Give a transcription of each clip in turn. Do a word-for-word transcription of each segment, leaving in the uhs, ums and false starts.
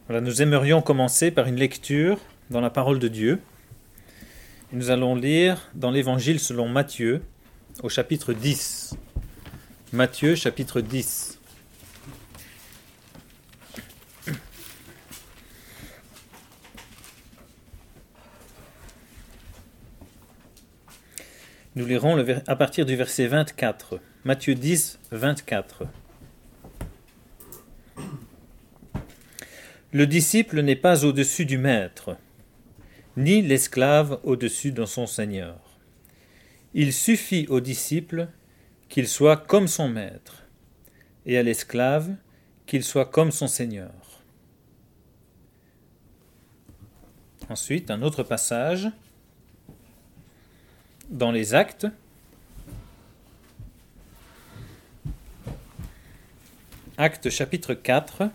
Voilà, nous aimerions commencer par une lecture dans la parole de Dieu. Et nous allons lire dans l'Évangile selon Matthieu, au chapitre dix. Matthieu, chapitre dix. Nous lirons le ver- à partir du verset vingt-quatre. Matthieu dix, vingt-quatre. Le disciple n'est pas au-dessus du maître, ni l'esclave au-dessus de son seigneur. Il suffit au disciple qu'il soit comme son maître, et à l'esclave qu'il soit comme son seigneur. Ensuite, un autre passage dans les Actes, Actes chapitre quatre,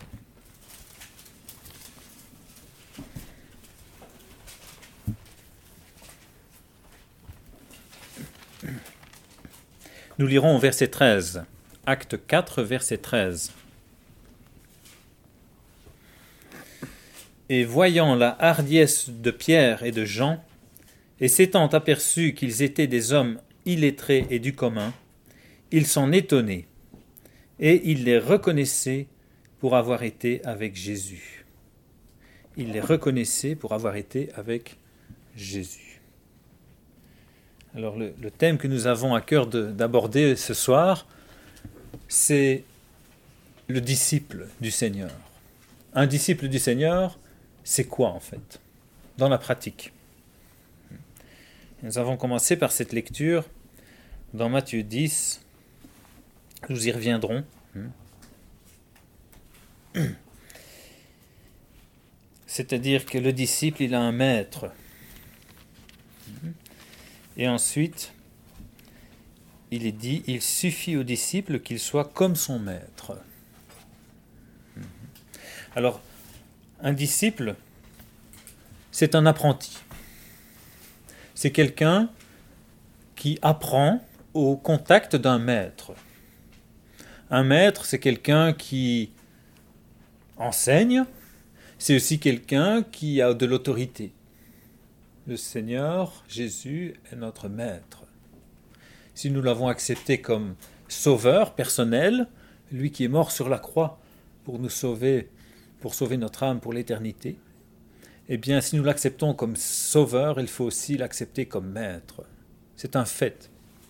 nous lirons au verset treize. Acte quatre, verset treize. Et voyant la hardiesse de Pierre et de Jean, et s'étant aperçus qu'ils étaient des hommes illettrés et du commun, il s'en étonnait, et il les reconnaissait pour avoir été avec Jésus. Il les reconnaissait pour avoir été avec Jésus. Alors le, le thème que nous avons à cœur de, d'aborder ce soir, c'est le disciple du Seigneur. Un disciple du Seigneur, c'est quoi en fait, dans la pratique? Nous avons commencé par cette lecture dans Matthieu dix. Nous y reviendrons. C'est-à-dire que le disciple, il a un maître. Et ensuite, il est dit, il suffit au disciple qu'il soit comme son maître. Alors, un disciple, c'est un apprenti. C'est quelqu'un qui apprend au contact d'un maître. Un maître, c'est quelqu'un qui enseigne, c'est aussi quelqu'un qui a de l'autorité. Le Seigneur, Jésus, est notre maître. Si nous l'avons accepté comme sauveur personnel, lui qui est mort sur la croix pour nous sauver, pour sauver notre âme pour l'éternité, eh bien, si nous l'acceptons comme sauveur, il faut aussi l'accepter comme maître. C'est un fait.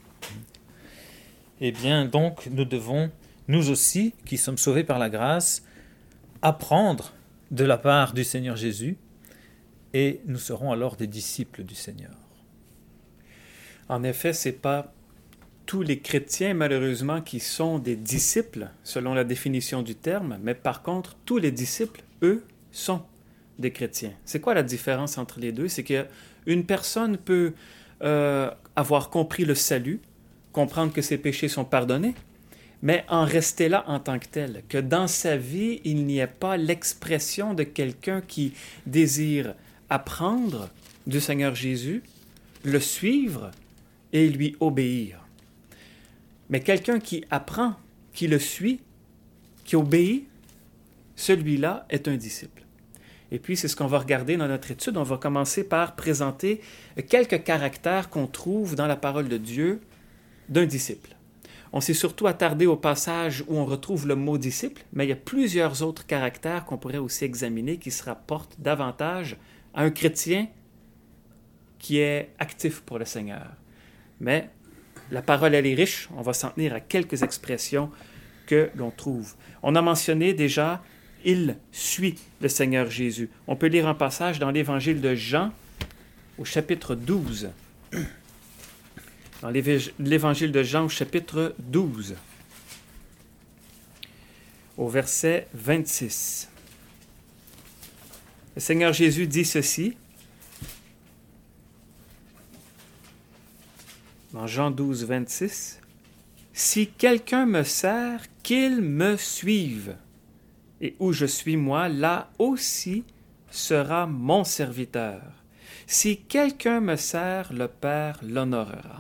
Eh bien, donc, nous devons, nous aussi, qui sommes sauvés par la grâce, apprendre de la part du Seigneur Jésus, et nous serons alors des disciples du Seigneur. En effet, ce n'est pas tous les chrétiens, malheureusement, qui sont des disciples, selon la définition du terme, mais par contre, tous les disciples, eux, sont des chrétiens. C'est quoi la différence entre les deux? C'est qu'une personne peut euh, avoir compris le salut, comprendre que ses péchés sont pardonnés, mais en rester là en tant que tel, que dans sa vie, il n'y ait pas l'expression de quelqu'un qui désire apprendre du Seigneur Jésus, le suivre et lui obéir. Mais quelqu'un qui apprend, qui le suit, qui obéit, celui-là est un disciple. Et puis, c'est ce qu'on va regarder dans notre étude. On va commencer par présenter quelques caractères qu'on trouve dans la parole de Dieu d'un disciple. On s'est surtout attardé au passage où on retrouve le mot disciple, mais il y a plusieurs autres caractères qu'on pourrait aussi examiner qui se rapportent davantage à un chrétien qui est actif pour le Seigneur. Mais la parole, elle est riche. On va s'en tenir à quelques expressions que l'on trouve. On a mentionné déjà « il suit le Seigneur Jésus ». On peut lire un passage dans l'Évangile de Jean, au chapitre douze. Dans l'Évangile de Jean, au chapitre douze, au verset vingt-six. Le Seigneur Jésus dit ceci, dans Jean douze, vingt-six, « Si quelqu'un me sert, qu'il me suive, et où je suis moi, là aussi sera mon serviteur. Si quelqu'un me sert, le Père l'honorera. »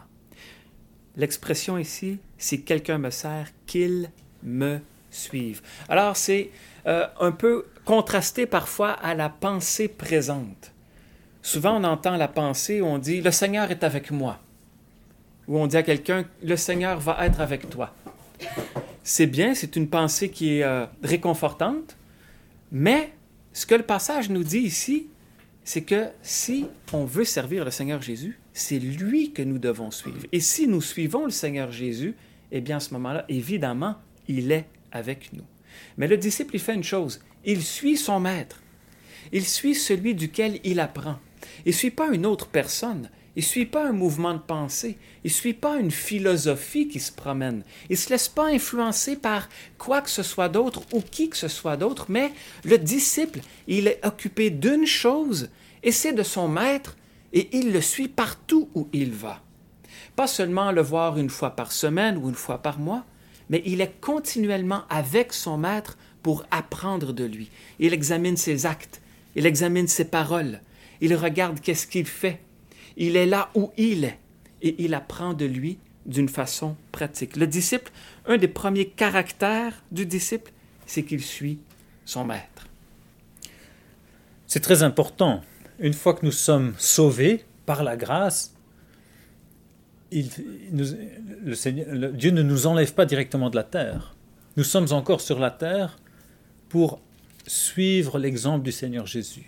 L'expression ici, « si quelqu'un me sert, qu'il me suivent. Alors, c'est euh, un peu contrasté parfois à la pensée présente. Souvent, on entend la pensée où on dit « Le Seigneur est avec moi ». Ou on dit à quelqu'un « Le Seigneur va être avec toi ». C'est bien, c'est une pensée qui est euh, réconfortante, mais ce que le passage nous dit ici, c'est que si on veut servir le Seigneur Jésus, c'est lui que nous devons suivre. Et si nous suivons le Seigneur Jésus, eh bien, à ce moment-là, évidemment, il est avec nous. Mais le disciple, il fait une chose. Il suit son maître. Il suit celui duquel il apprend. Il ne suit pas une autre personne. Il ne suit pas un mouvement de pensée. Il ne suit pas une philosophie qui se promène. Il ne se laisse pas influencer par quoi que ce soit d'autre ou qui que ce soit d'autre, mais le disciple, il est occupé d'une chose, et c'est de son maître, et il le suit partout où il va. Pas seulement le voir une fois par semaine ou une fois par mois, mais il est continuellement avec son maître pour apprendre de lui. Il examine ses actes, il examine ses paroles, il regarde qu'est-ce qu'il fait. Il est là où il est et il apprend de lui d'une façon pratique. Le disciple, un des premiers caractères du disciple, c'est qu'il suit son maître. C'est très important. Une fois que nous sommes sauvés par la grâce, il, nous, le Seigneur, le, Dieu ne nous enlève pas directement de la terre. Nous sommes encore sur la terre pour suivre l'exemple du Seigneur Jésus.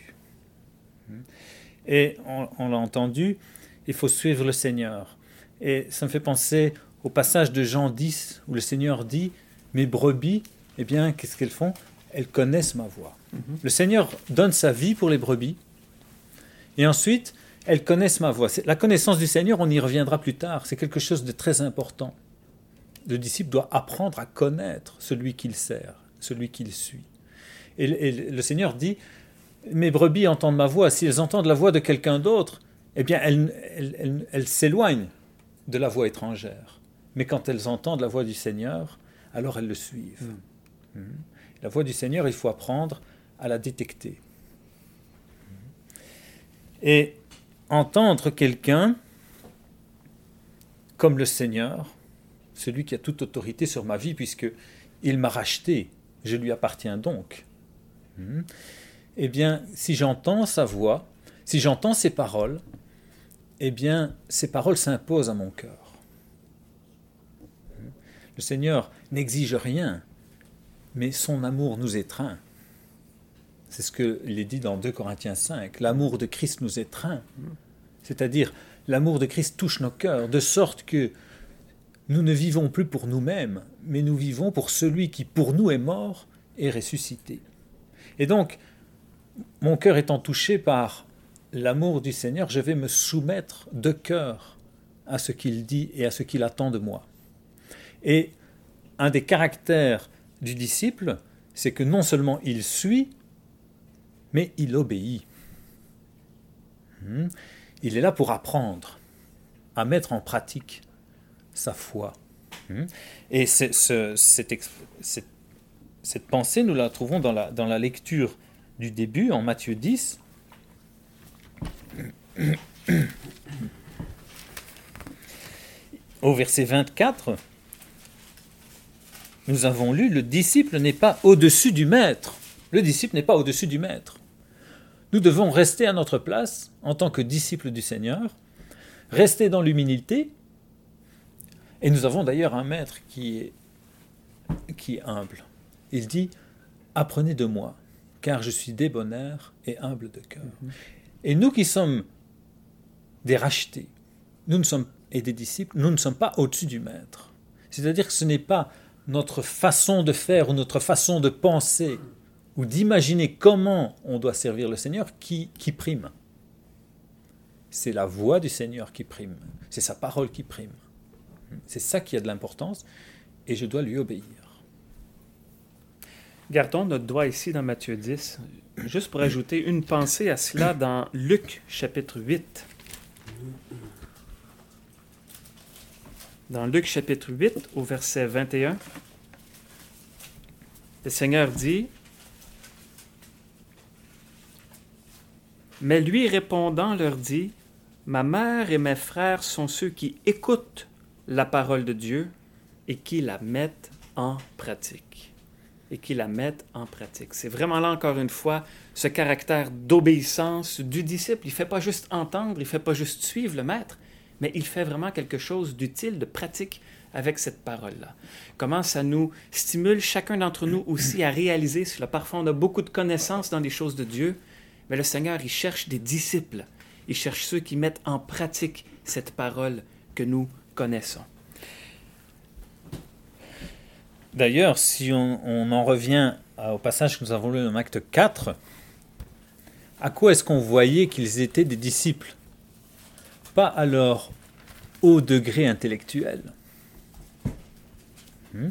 Et on, on l'a entendu, il faut suivre le Seigneur. Et ça me fait penser au passage de Jean dix, où le Seigneur dit « Mes brebis, eh bien, qu'est-ce qu'elles font? Elles connaissent ma voix. Mm-hmm. » Le Seigneur donne sa vie pour les brebis, et ensuite, elles connaissent ma voix. La connaissance du Seigneur, on y reviendra plus tard, c'est quelque chose de très important. Le disciple doit apprendre à connaître celui qu'il sert, celui qu'il suit. Et, et le Seigneur dit « Mes brebis entendent ma voix. Si elles entendent la voix de quelqu'un d'autre, eh bien, elles, elles, elles, elles s'éloignent de la voix étrangère. Mais quand elles entendent la voix du Seigneur, alors elles le suivent. Mmh. La voix du Seigneur, il faut apprendre à la détecter. Et entendre quelqu'un comme le Seigneur, celui qui a toute autorité sur ma vie, puisqu'il m'a racheté, je lui appartiens donc. Mmh. Eh bien, si j'entends sa voix, si j'entends ses paroles, eh bien, ces paroles s'imposent à mon cœur. Le Seigneur n'exige rien, mais son amour nous étreint. C'est ce qu'il est dit dans deux Corinthiens cinq. L'amour de Christ nous étreint. C'est-à-dire, l'amour de Christ touche nos cœurs, de sorte que nous ne vivons plus pour nous-mêmes, mais nous vivons pour celui qui, pour nous, est mort et ressuscité. Et donc, mon cœur étant touché par l'amour du Seigneur, je vais me soumettre de cœur à ce qu'il dit et à ce qu'il attend de moi. Et un des caractères du disciple, c'est que non seulement il suit, mais il obéit. Il est là pour apprendre à mettre en pratique sa foi. Et c'est, ce, cette, cette, cette pensée, nous la trouvons dans la, dans la lecture du début, en Matthieu dix. Au verset vingt-quatre, nous avons lu « Le disciple n'est pas au-dessus du maître ». Le disciple n'est pas au-dessus du maître. Nous devons rester à notre place en tant que disciples du Seigneur, rester dans l'humilité, et nous avons d'ailleurs un maître qui est, qui est humble. Il dit « Apprenez de moi, car je suis débonnaire et humble de cœur. Mm-hmm. » Et nous qui sommes des rachetés, nous ne sommes, et des disciples, nous ne sommes pas au-dessus du maître. C'est-à-dire que ce n'est pas notre façon de faire ou notre façon de penser ou d'imaginer comment on doit servir le Seigneur qui, qui prime. C'est la voix du Seigneur qui prime. C'est sa parole qui prime. C'est ça qui a de l'importance et je dois lui obéir. Gardons notre doigt ici dans Matthieu dix, juste pour ajouter une pensée à cela dans Luc chapitre huit. Dans Luc chapitre huit, au verset vingt et un, le Seigneur dit « Mais lui répondant leur dit, « Ma mère et mes frères sont ceux qui écoutent la parole de Dieu et qui la mettent en pratique. » et qui la mettent en pratique. C'est vraiment là, encore une fois, ce caractère d'obéissance du disciple. Il ne fait pas juste entendre, il ne fait pas juste suivre le maître, mais il fait vraiment quelque chose d'utile, de pratique avec cette parole-là. Comment ça nous stimule chacun d'entre nous aussi à réaliser, si là, parfois on a beaucoup de connaissances dans les choses de Dieu, mais le Seigneur, il cherche des disciples. Il cherche ceux qui mettent en pratique cette parole que nous connaissons. D'ailleurs, si on, on en revient au passage que nous avons lu dans Acte quatre, à quoi est-ce qu'on voyait qu'ils étaient des disciples? Pas à leur haut degré intellectuel. Hmm.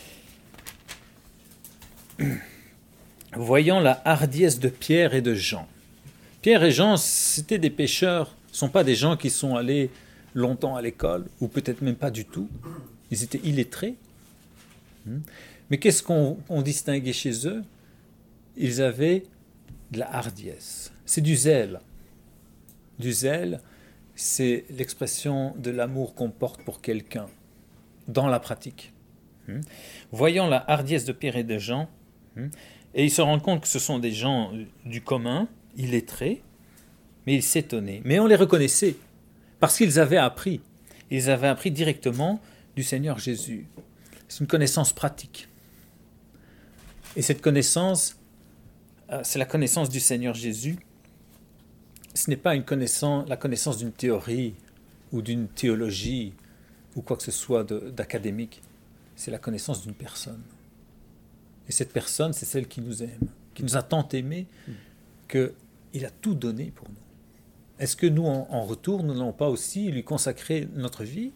Voyant la hardiesse de Pierre et de Jean. Pierre et Jean, c'était des pécheurs, ce ne sont pas des gens qui sont allés longtemps à l'école, ou peut-être même pas du tout. Ils étaient illettrés. Mais qu'est-ce qu'on on distinguait chez eux? Ils avaient de la hardiesse. C'est du zèle. Du zèle, c'est l'expression de l'amour qu'on porte pour quelqu'un dans la pratique. Voyant la hardiesse de Pierre et de Jean, et ils se rendent compte que ce sont des gens du commun, illettrés, mais ils s'étonnaient. Mais on les reconnaissait, parce qu'ils avaient appris. Ils avaient appris directement du Seigneur Jésus. C'est une connaissance pratique. Et cette connaissance, c'est la connaissance du Seigneur Jésus. Ce n'est pas une connaissance, la connaissance d'une théorie ou d'une théologie ou quoi que ce soit de, d'académique. C'est la connaissance d'une personne. Et cette personne, c'est celle qui nous aime, qui nous a tant aimés qu'il a tout donné pour nous. Est-ce que nous, en, en retour, nous n'allons pas aussi lui consacrer notre vie?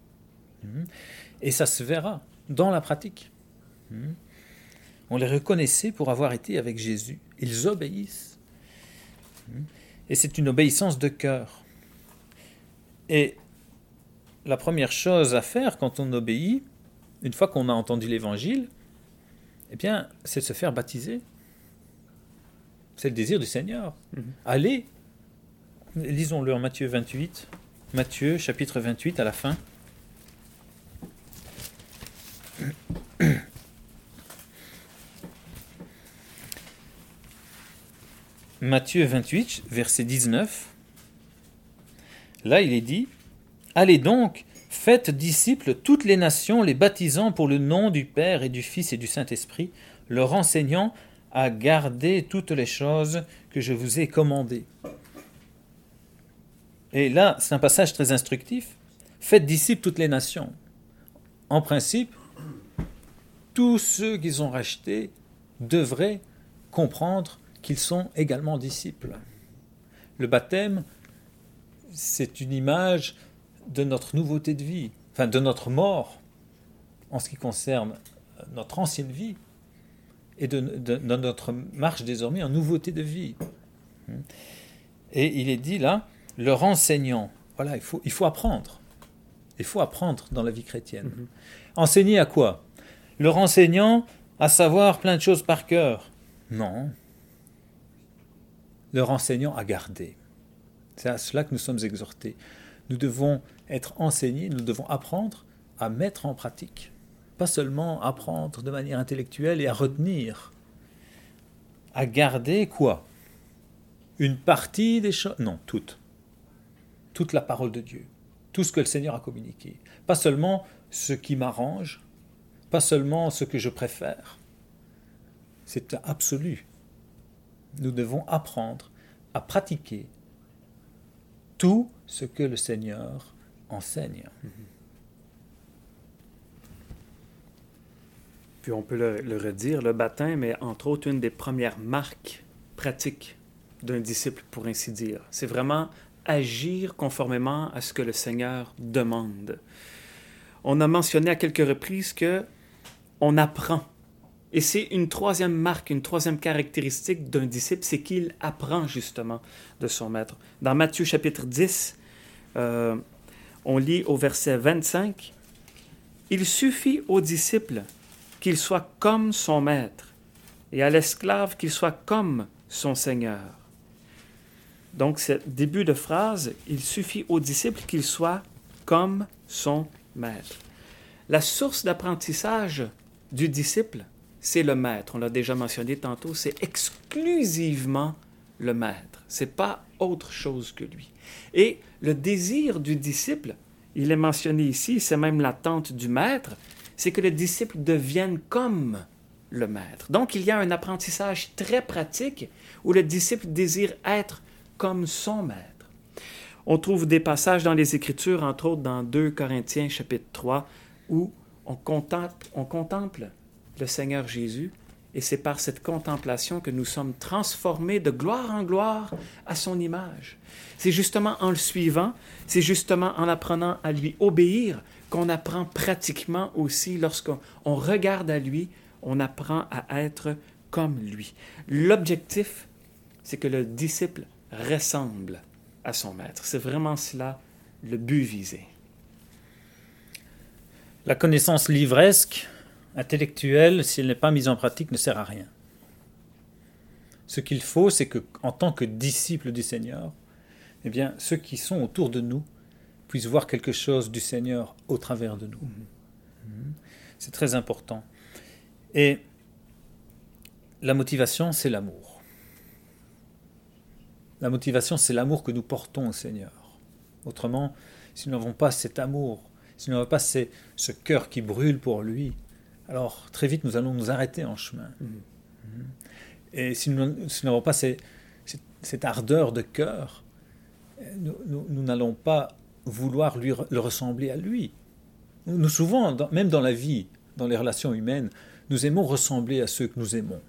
Et ça se verra dans la pratique. On les reconnaissait pour avoir été avec Jésus. Ils obéissent. Et c'est une obéissance de cœur. Et la première chose à faire quand on obéit, une fois qu'on a entendu l'Évangile, eh bien, c'est de se faire baptiser. C'est le désir du Seigneur. Mm-hmm. Allez, lisons-le en Matthieu vingt-huit. Matthieu, chapitre vingt-huit, à la fin. Matthieu vingt-huit, verset dix-neuf. Là, il est dit « Allez donc, faites disciples toutes les nations, les baptisant pour le nom du Père et du Fils et du Saint-Esprit, leur enseignant à garder toutes les choses que je vous ai commandées. » Et là, c'est un passage très instructif. « Faites disciples toutes les nations. » En principe, tous ceux qu'ils ont rachetés devraient comprendre qu'ils sont également disciples. Le baptême, c'est une image de notre nouveauté de vie, enfin de notre mort en ce qui concerne notre ancienne vie et de, de, de notre marche désormais en nouveauté de vie. Et il est dit là, leur enseignant, voilà, il faut, il faut apprendre. Il faut apprendre dans la vie chrétienne. Mm-hmm. Enseigner à quoi? Leur enseignant à savoir plein de choses par cœur. Non. Leur enseignant à garder. C'est à cela que nous sommes exhortés. Nous devons être enseignés, nous devons apprendre à mettre en pratique. Pas seulement apprendre de manière intellectuelle et à retenir. À garder quoi? Une partie des choses? Non, toute. Toute la parole de Dieu. Tout ce que le Seigneur a communiqué. Pas seulement ce qui m'arrange, pas seulement ce que je préfère. C'est absolu. Nous devons apprendre à pratiquer tout ce que le Seigneur enseigne. Puis on peut le, le redire, le baptême est entre autres une des premières marques pratiques d'un disciple, pour ainsi dire. C'est vraiment agir conformément à ce que le Seigneur demande. On a mentionné à quelques reprises que on apprend. Et c'est une troisième marque, une troisième caractéristique d'un disciple, c'est qu'il apprend justement de son maître. Dans Matthieu chapitre dix, euh, on lit au verset vingt-cinq, « Il suffit au disciple qu'il soit comme son maître, et à l'esclave qu'il soit comme son Seigneur. » Donc, ce début de phrase, « Il suffit au disciple qu'il soit comme son maître. » La source d'apprentissage du disciple, c'est le maître. On l'a déjà mentionné tantôt, c'est exclusivement le maître. C'est pas autre chose que lui. Et le désir du disciple, il est mentionné ici, c'est même l'attente du maître, c'est que le disciple devienne comme le maître. Donc, il y a un apprentissage très pratique où le disciple désire être comme son maître. On trouve des passages dans les Écritures, entre autres dans deux Corinthiens chapitre trois, où on contemple, on contemple le Seigneur Jésus, et c'est par cette contemplation que nous sommes transformés de gloire en gloire à son image. C'est justement en le suivant, c'est justement en apprenant à lui obéir qu'on apprend pratiquement aussi, lorsqu'on on regarde à lui, on apprend à être comme lui. L'objectif, c'est que le disciple ressemble à son maître. C'est vraiment cela le but visé. La connaissance livresque, intellectuelle, si elle n'est pas mise en pratique, ne sert à rien. Ce qu'il faut, c'est que, en tant que disciples du Seigneur, eh bien, ceux qui sont autour de nous puissent voir quelque chose du Seigneur au travers de nous. Mmh. C'est très important. Et la motivation, c'est l'amour. La motivation, c'est l'amour que nous portons au Seigneur. Autrement, si nous n'avons pas cet amour, si nous n'avons pas ces, ce cœur qui brûle pour lui, alors très vite nous allons nous arrêter en chemin. Mmh. Et si nous, si nous n'avons pas ces, cette, cette ardeur de cœur, nous, nous, nous n'allons pas vouloir lui, le ressembler à lui. Nous, souvent, dans, même dans la vie, dans les relations humaines, nous aimons ressembler à ceux que nous aimons.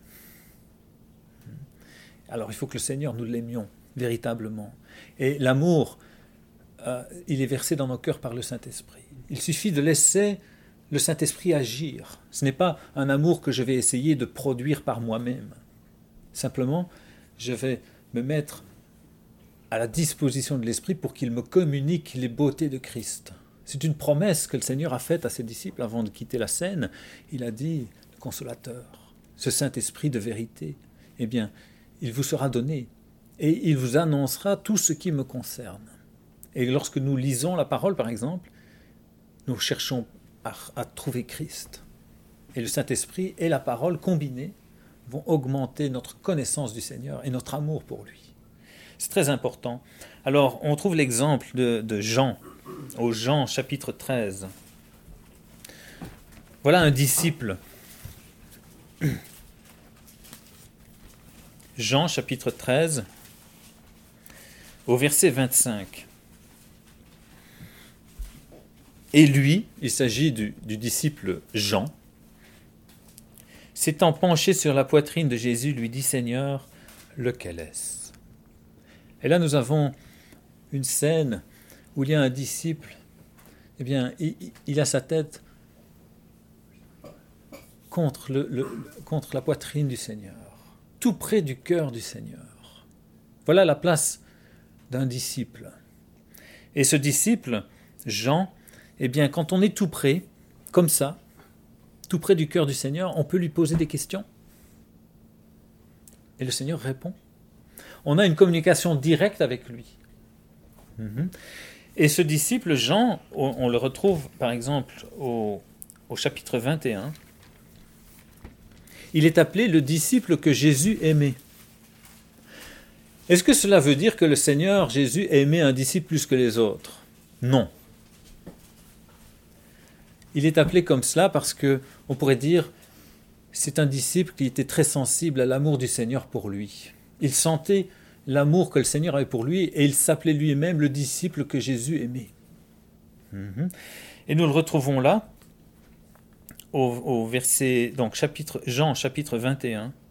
Alors il faut que le Seigneur, nous l'aimions véritablement. Et l'amour, euh, il est versé dans nos cœurs par le Saint-Esprit. Il suffit de laisser le Saint-Esprit agir. Ce n'est pas un amour que je vais essayer de produire par moi-même. Simplement, je vais me mettre à la disposition de l'Esprit pour qu'il me communique les beautés de Christ. C'est une promesse que le Seigneur a faite à ses disciples avant de quitter la scène. Il a dit, le Consolateur, ce Saint-Esprit de vérité, eh bien, il vous sera donné et il vous annoncera tout ce qui me concerne. Et lorsque nous lisons la parole, par exemple, nous cherchons à, à trouver Christ. Et le Saint-Esprit et la parole combinés vont augmenter notre connaissance du Seigneur et notre amour pour lui. C'est très important. Alors, on trouve l'exemple de, de Jean, au Jean chapitre treize. Voilà un disciple. Jean chapitre treize, au verset vingt-cinq. Et lui, il s'agit du, du disciple Jean, s'étant penché sur la poitrine de Jésus, lui dit, Seigneur, lequel est-ce ? Et là, nous avons une scène où il y a un disciple, eh bien, il, il a sa tête contre, le, le, contre la poitrine du Seigneur, tout près du cœur du Seigneur. Voilà la place d'un disciple. Et ce disciple, Jean, eh bien, quand on est tout près, comme ça, tout près du cœur du Seigneur, on peut lui poser des questions. Et le Seigneur répond. On a une communication directe avec lui. Mm-hmm. Et ce disciple, Jean, on, on le retrouve par exemple au, au chapitre vingt et un. Il est appelé le disciple que Jésus aimait. Est-ce que cela veut dire que le Seigneur Jésus aimait un disciple plus que les autres ? Non. Il est appelé comme cela parce que on pourrait dire c'est un disciple qui était très sensible à l'amour du Seigneur pour lui. Il sentait l'amour que le Seigneur avait pour lui et il s'appelait lui-même le disciple que Jésus aimait. Mm-hmm. Et nous le retrouvons là au, au verset donc chapitre Jean chapitre vingt et un.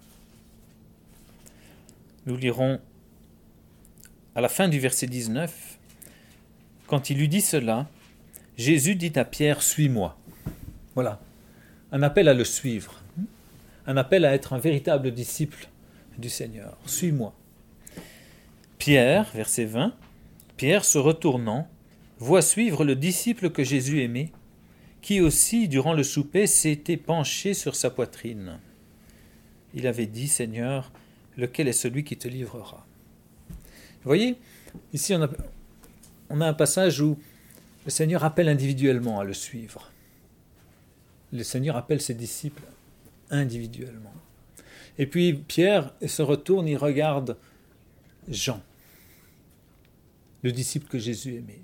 Nous lirons à la fin du verset dix-neuf. Quand il lui dit cela, Jésus dit à Pierre, « Suis-moi ». Voilà, un appel à le suivre, un appel à être un véritable disciple du Seigneur. « Suis-moi ». Pierre, verset vingt, Pierre se retournant, voit suivre le disciple que Jésus aimait, qui aussi, durant le souper, s'était penché sur sa poitrine. Il avait dit, « Seigneur, lequel est celui qui te livrera ?» Vous voyez, ici on a, on a un passage où le Seigneur appelle individuellement à le suivre. Le Seigneur appelle ses disciples individuellement. Et puis Pierre se retourne, il regarde Jean, le disciple que Jésus aimait,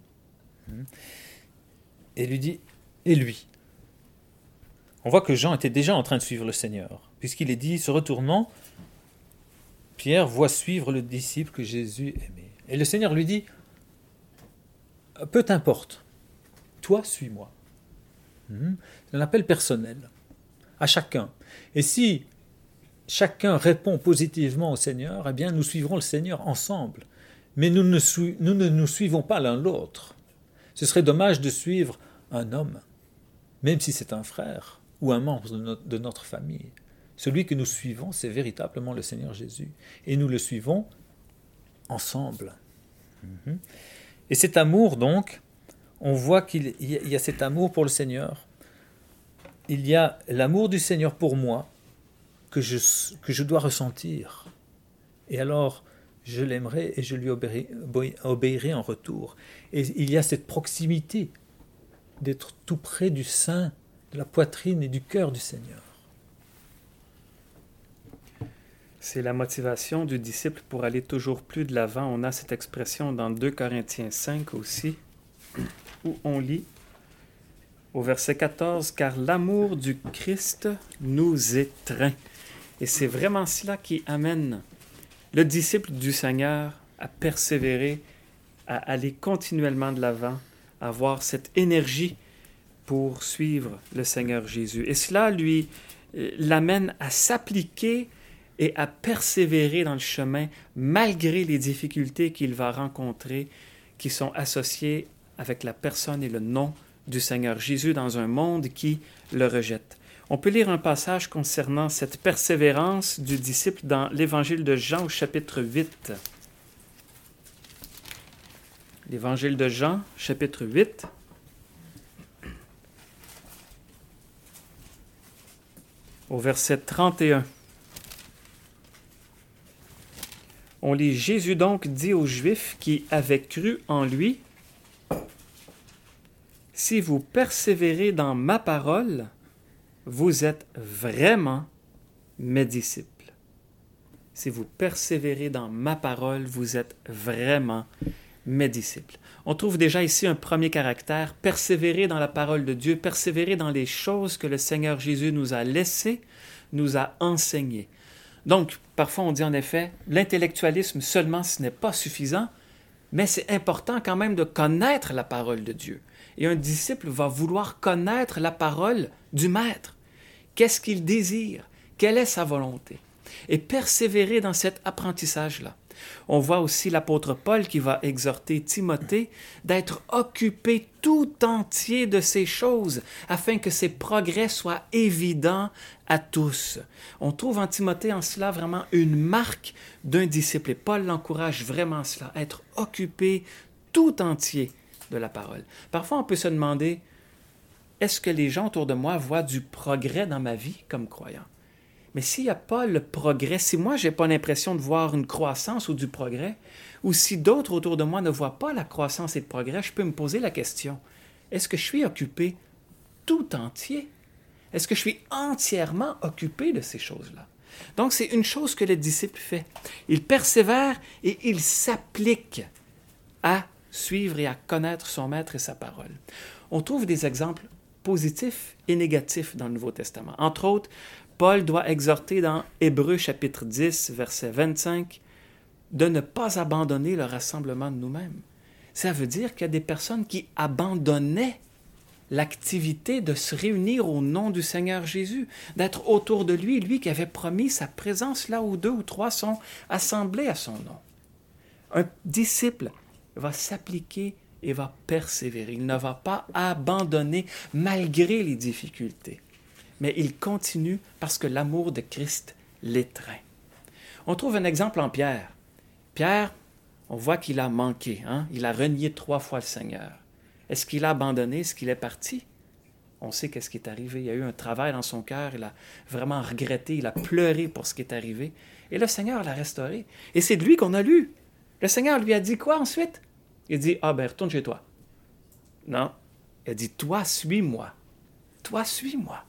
et lui dit, et lui? On voit que Jean était déjà en train de suivre le Seigneur, puisqu'il est dit, se retournant, Pierre voit suivre le disciple que Jésus aimait. Et le Seigneur lui dit, peu t'importe, toi suis-moi. C'est un appel personnel, à chacun. Et si chacun répond positivement au Seigneur, eh bien nous suivrons le Seigneur ensemble. Mais nous ne, su- nous ne nous suivons pas l'un l'autre. Ce serait dommage de suivre un homme, même si c'est un frère ou un membre de notre, de notre famille. Celui que nous suivons, c'est véritablement le Seigneur Jésus. Et nous le suivons ensemble. Mm-hmm. Et cet amour, donc, on voit qu'il y a cet amour pour le Seigneur. Il y a l'amour du Seigneur pour moi que je, que je dois ressentir. Et alors, je l'aimerai et je lui obéirai, obéirai en retour. Et il y a cette proximité d'être tout près du sein, de la poitrine et du cœur du Seigneur. C'est la motivation du disciple pour aller toujours plus de l'avant. On a cette expression dans deux Corinthiens cinq aussi, où on lit au verset quatorze, « Car l'amour du Christ nous étreint. » Et c'est vraiment cela qui amène le disciple du Seigneur à persévérer, à aller continuellement de l'avant, à avoir cette énergie pour suivre le Seigneur Jésus. Et cela lui euh, l'amène à s'appliquer et à persévérer dans le chemin malgré les difficultés qu'il va rencontrer qui sont associées avec la personne et le nom du Seigneur Jésus dans un monde qui le rejette. On peut lire un passage concernant cette persévérance du disciple dans l'Évangile de Jean au chapitre huit. L'Évangile de Jean, chapitre huit. Au verset trente et un. On lit, « Jésus donc dit aux Juifs qui avaient cru en lui, « Si vous persévérez dans ma parole, vous êtes vraiment mes disciples. » Si vous persévérez dans ma parole, vous êtes vraiment mes disciples. On trouve déjà ici un premier caractère, persévérer dans la parole de Dieu, persévérer dans les choses que le Seigneur Jésus nous a laissées, nous a enseignées. Donc, parfois on dit en effet, l'intellectualisme seulement ce n'est pas suffisant, mais c'est important quand même de connaître la parole de Dieu. Et un disciple va vouloir connaître la parole du Maître. Qu'est-ce qu'il désire? Quelle est sa volonté? Et persévérer dans cet apprentissage-là. On voit aussi l'apôtre Paul qui va exhorter Timothée d'être occupé tout entier de ces choses afin que ses progrès soient évidents à tous. On trouve en Timothée en cela vraiment une marque d'un disciple et Paul l'encourage vraiment à cela, à être occupé tout entier de la parole. Parfois on peut se demander, est-ce que les gens autour de moi voient du progrès dans ma vie comme croyant? Mais s'il n'y a pas le progrès, si moi, je n'ai pas l'impression de voir une croissance ou du progrès, ou si d'autres autour de moi ne voient pas la croissance et le progrès, je peux me poser la question, est-ce que je suis occupé tout entier? Est-ce que je suis entièrement occupé de ces choses-là? Donc, c'est une chose que le disciple fait. Il persévère et il s'applique à suivre et à connaître son maître et sa parole. On trouve des exemples positifs et négatifs dans le Nouveau Testament. Entre autres, Paul doit exhorter dans Hébreux chapitre dix, verset vingt-cinq, de ne pas abandonner le rassemblement de nous-mêmes. Ça veut dire qu'il y a des personnes qui abandonnaient l'activité de se réunir au nom du Seigneur Jésus, d'être autour de lui, lui qui avait promis sa présence là où deux ou trois sont assemblés à son nom. Un disciple va s'appliquer et va persévérer. Il ne va pas abandonner malgré les difficultés. Mais il continue parce que l'amour de Christ l'étreint. On trouve un exemple en Pierre. Pierre, on voit qu'il a manqué, hein? Il a renié trois fois le Seigneur. Est-ce qu'il a abandonné? Est-ce qu'il est parti? On sait qu'est-ce qui est arrivé. Il y a eu un travail dans son cœur, il a vraiment regretté, il a pleuré pour ce qui est arrivé. Et le Seigneur l'a restauré. Et c'est de lui qu'on a lu. Le Seigneur lui a dit quoi ensuite? Il dit, ah ben retourne chez toi. Non, il a dit, toi suis-moi. Toi suis-moi.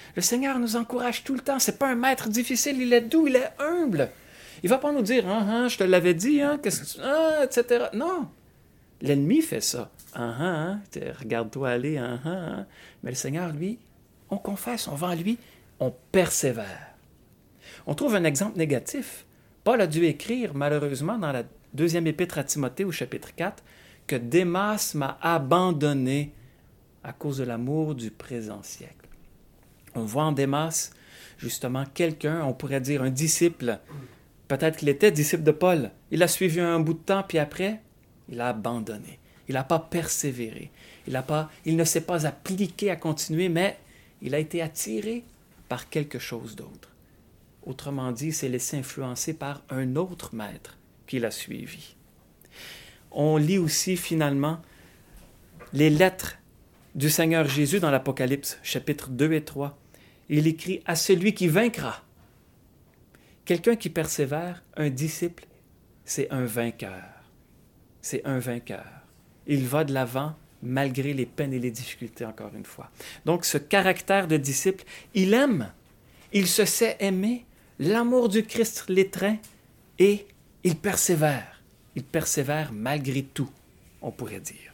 Le Seigneur nous encourage tout le temps. C'est pas un maître difficile, il est doux, il est humble. Il va pas nous dire, ah, ah, je te l'avais dit, hein, qu'est-ce que tu... ah, et cetera. Non. L'ennemi fait ça. Ah, ah, hein, regarde-toi aller, ah, ah, hein. Mais le Seigneur, lui, on confesse, on va à lui, on persévère. On trouve un exemple négatif. Paul a dû écrire, malheureusement, dans la deuxième épître à Timothée, au chapitre quatre, que Démas m'a abandonné à cause de l'amour du présent siècle. On voit en Démas, justement, quelqu'un, on pourrait dire un disciple. Peut-être qu'il était disciple de Paul. Il a suivi un bout de temps, puis après, il a abandonné. Il n'a pas persévéré. Il, a pas, il ne s'est pas appliqué à continuer, mais il a été attiré par quelque chose d'autre. Autrement dit, il s'est laissé influencer par un autre maître qu'il a suivi. On lit aussi finalement les lettres du Seigneur Jésus dans l'Apocalypse, chapitres deux et trois. Il écrit « À celui qui vaincra ». Quelqu'un qui persévère, un disciple, c'est un vainqueur. C'est un vainqueur. Il va de l'avant malgré les peines et les difficultés, encore une fois. Donc, ce caractère de disciple, il aime, il se sait aimer, l'amour du Christ l'étreint et il persévère. Il persévère malgré tout, on pourrait dire.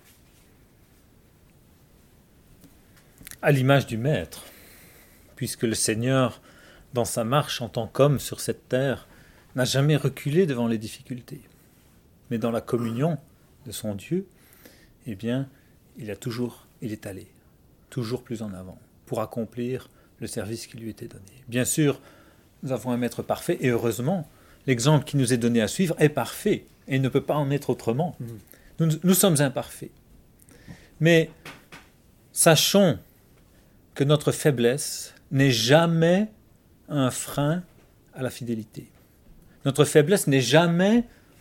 À l'image du Maître, puisque le Seigneur, dans sa marche en tant qu'homme sur cette terre, n'a jamais reculé devant les difficultés. Mais dans la communion de son Dieu, eh bien, il a toujours, il est allé, toujours plus en avant, pour accomplir le service qui lui était donné. Bien sûr, nous avons un Maître parfait, et heureusement, l'exemple qui nous est donné à suivre est parfait, et il ne peut pas en être autrement. Mmh. Nous, nous sommes imparfaits. Mais sachons que notre faiblesse n'est jamais un frein à la fidélité. Notre faiblesse n'est jamais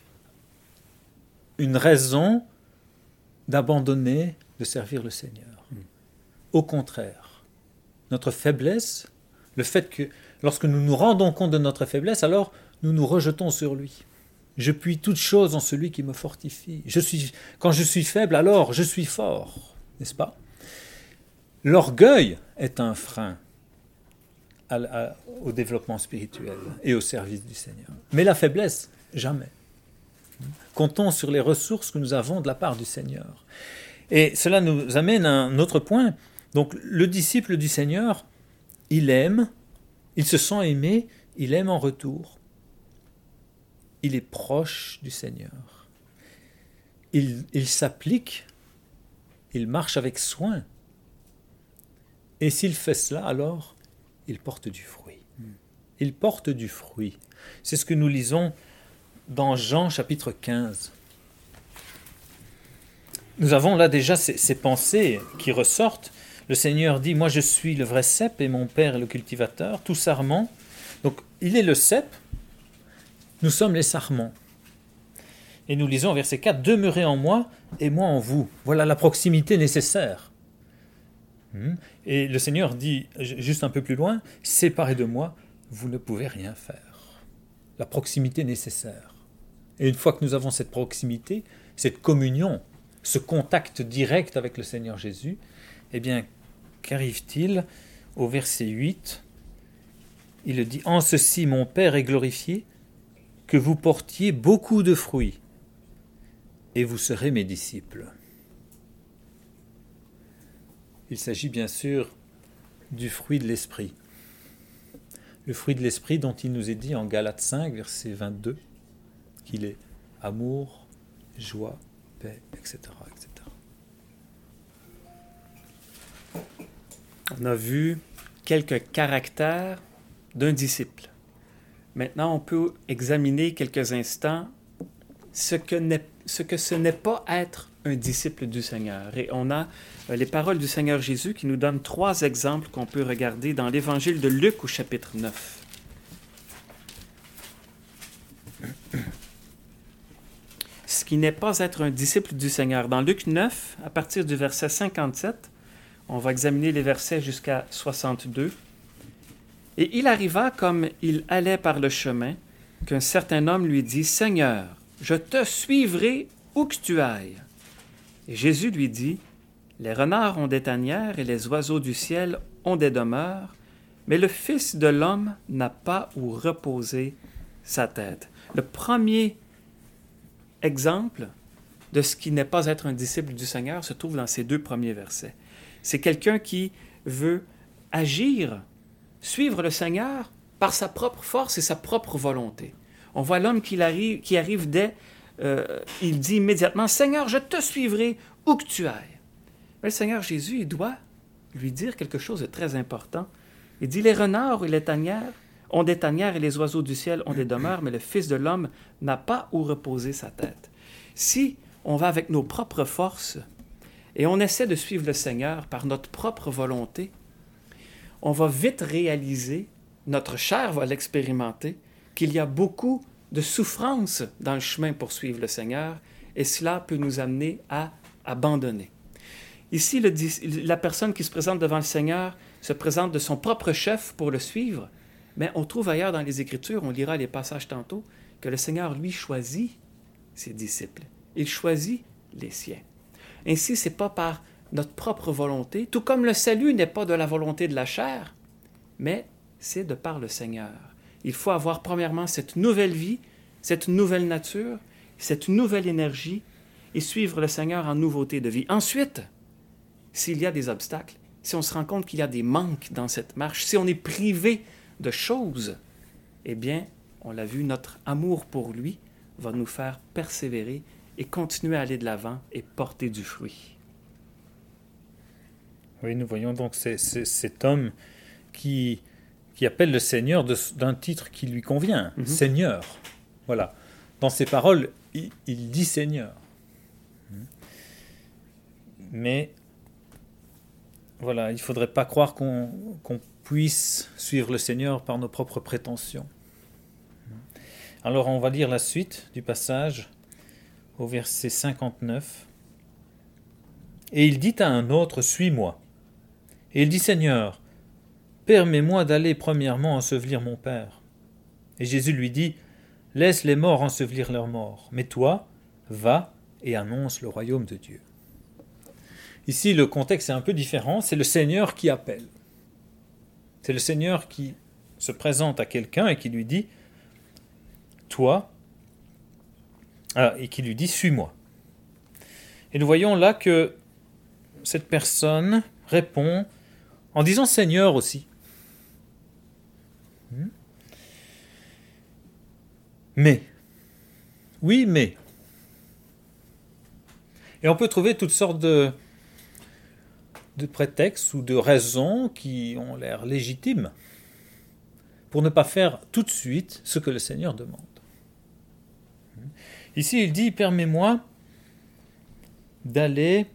une raison d'abandonner de servir le Seigneur. Mmh. Au contraire, notre faiblesse, le fait que lorsque nous nous rendons compte de notre faiblesse, alors nous nous rejetons sur lui. Je puis toute chose en celui qui me fortifie. Je suis, quand je suis faible, alors je suis fort, n'est-ce pas? L'orgueil est un frein à, à, au développement spirituel et au service du Seigneur. Mais la faiblesse, jamais. Comptons sur les ressources que nous avons de la part du Seigneur. Et cela nous amène à un autre point. Donc, le disciple du Seigneur, il aime, il se sent aimé, il aime en retour. Il est proche du Seigneur. Il, il s'applique, il marche avec soin. Et s'il fait cela, alors, il porte du fruit. Il porte du fruit. C'est ce que nous lisons dans Jean chapitre quinze. Nous avons là déjà ces, ces pensées qui ressortent. Le Seigneur dit, moi je suis le vrai cep et mon Père est le cultivateur, tout sarment. Donc il est le cep, nous sommes les sarments. Et nous lisons au verset quatre, demeurez en moi et moi en vous. Voilà la proximité nécessaire. Et le Seigneur dit, juste un peu plus loin, séparés de moi, vous ne pouvez rien faire. La proximité nécessaire. Et une fois que nous avons cette proximité, cette communion, ce contact direct avec le Seigneur Jésus, eh bien, qu'arrive-t-il au verset huit? Il dit, en ceci mon Père est glorifié, que vous portiez beaucoup de fruits, et vous serez mes disciples. Il s'agit bien sûr du fruit de l'esprit. Le fruit de l'esprit dont il nous est dit en Galates cinq, verset vingt-deux, qu'il est amour, joie, paix, et cetera, et cetera. On a vu quelques caractères d'un disciple. Maintenant, on peut examiner quelques instants ce que, n'est, ce que ce n'est pas être un disciple du Seigneur. Et on a les paroles du Seigneur Jésus qui nous donnent trois exemples qu'on peut regarder dans l'Évangile de Luc au chapitre neuf. Ce qui n'est pas être un disciple du Seigneur. Dans Luc neuf, à partir du verset cinquante-sept, on va examiner les versets jusqu'à soixante-deux. Et il arriva, comme il allait par le chemin, qu'un certain homme lui dit, « Seigneur, je te suivrai où que tu ailles. » Et Jésus lui dit, « Les renards ont des tanières et les oiseaux du ciel ont des demeures, Mais le Fils de l'homme n'a pas où reposer sa tête. Le premier exemple de ce qui n'est pas être un disciple du Seigneur se trouve dans ces deux premiers versets. C'est quelqu'un qui veut agir, suivre le Seigneur par sa propre force et sa propre volonté. On voit l'homme qui arrive, qui arrive dès, euh, il dit immédiatement, « Seigneur, je te suivrai où que tu ailles. » Mais le Seigneur Jésus, il doit lui dire quelque chose de très important. Il dit, « Les renards et les tanières ont des tanières et les oiseaux du ciel ont des demeures, mais le Fils de l'homme n'a pas où reposer sa tête. » Si on va avec nos propres forces et on essaie de suivre le Seigneur par notre propre volonté, on va vite réaliser, notre chair va l'expérimenter, qu'il y a beaucoup de souffrance dans le chemin pour suivre le Seigneur, et cela peut nous amener à abandonner. Ici, le, la personne qui se présente devant le Seigneur se présente de son propre chef pour le suivre, mais on trouve ailleurs dans les Écritures, on lira les passages tantôt, que le Seigneur, lui, choisit ses disciples. Il choisit les siens. Ainsi, ce n'est pas par notre propre volonté, tout comme le salut n'est pas de la volonté de la chair, mais c'est de par le Seigneur. Il faut avoir premièrement cette nouvelle vie, cette nouvelle nature, cette nouvelle énergie et suivre le Seigneur en nouveauté de vie. Ensuite, s'il y a des obstacles, si on se rend compte qu'il y a des manques dans cette marche, si on est privé de choses, eh bien, on l'a vu, notre amour pour lui va nous faire persévérer et continuer à aller de l'avant et porter du fruit. Oui, nous voyons donc c'est, c'est, cet homme qui, qui appelle le Seigneur de, d'un titre qui lui convient, mm-hmm. Seigneur. Voilà. Dans ses paroles, il, il dit Seigneur. Mais voilà, il ne faudrait pas croire qu'on, qu'on puisse suivre le Seigneur par nos propres prétentions. Alors on va lire la suite du passage au verset cinquante-neuf. Et il dit à un autre, « Suis-moi. » Et il dit, « Seigneur, permets-moi d'aller premièrement ensevelir mon père. » Et Jésus lui dit, « Laisse les morts ensevelir leurs morts, mais toi, va et annonce le royaume de Dieu. » Ici, le contexte est un peu différent, c'est le Seigneur qui appelle. C'est le Seigneur qui se présente à quelqu'un et qui lui dit, « Toi, ah, et qui lui dit, suis-moi. » Et nous voyons là que cette personne répond en disant Seigneur aussi. Mais, oui, mais. Et on peut trouver toutes sortes de, de prétextes ou de raisons qui ont l'air légitimes pour ne pas faire tout de suite ce que le Seigneur demande. Ici, il dit, permets-moi d'aller,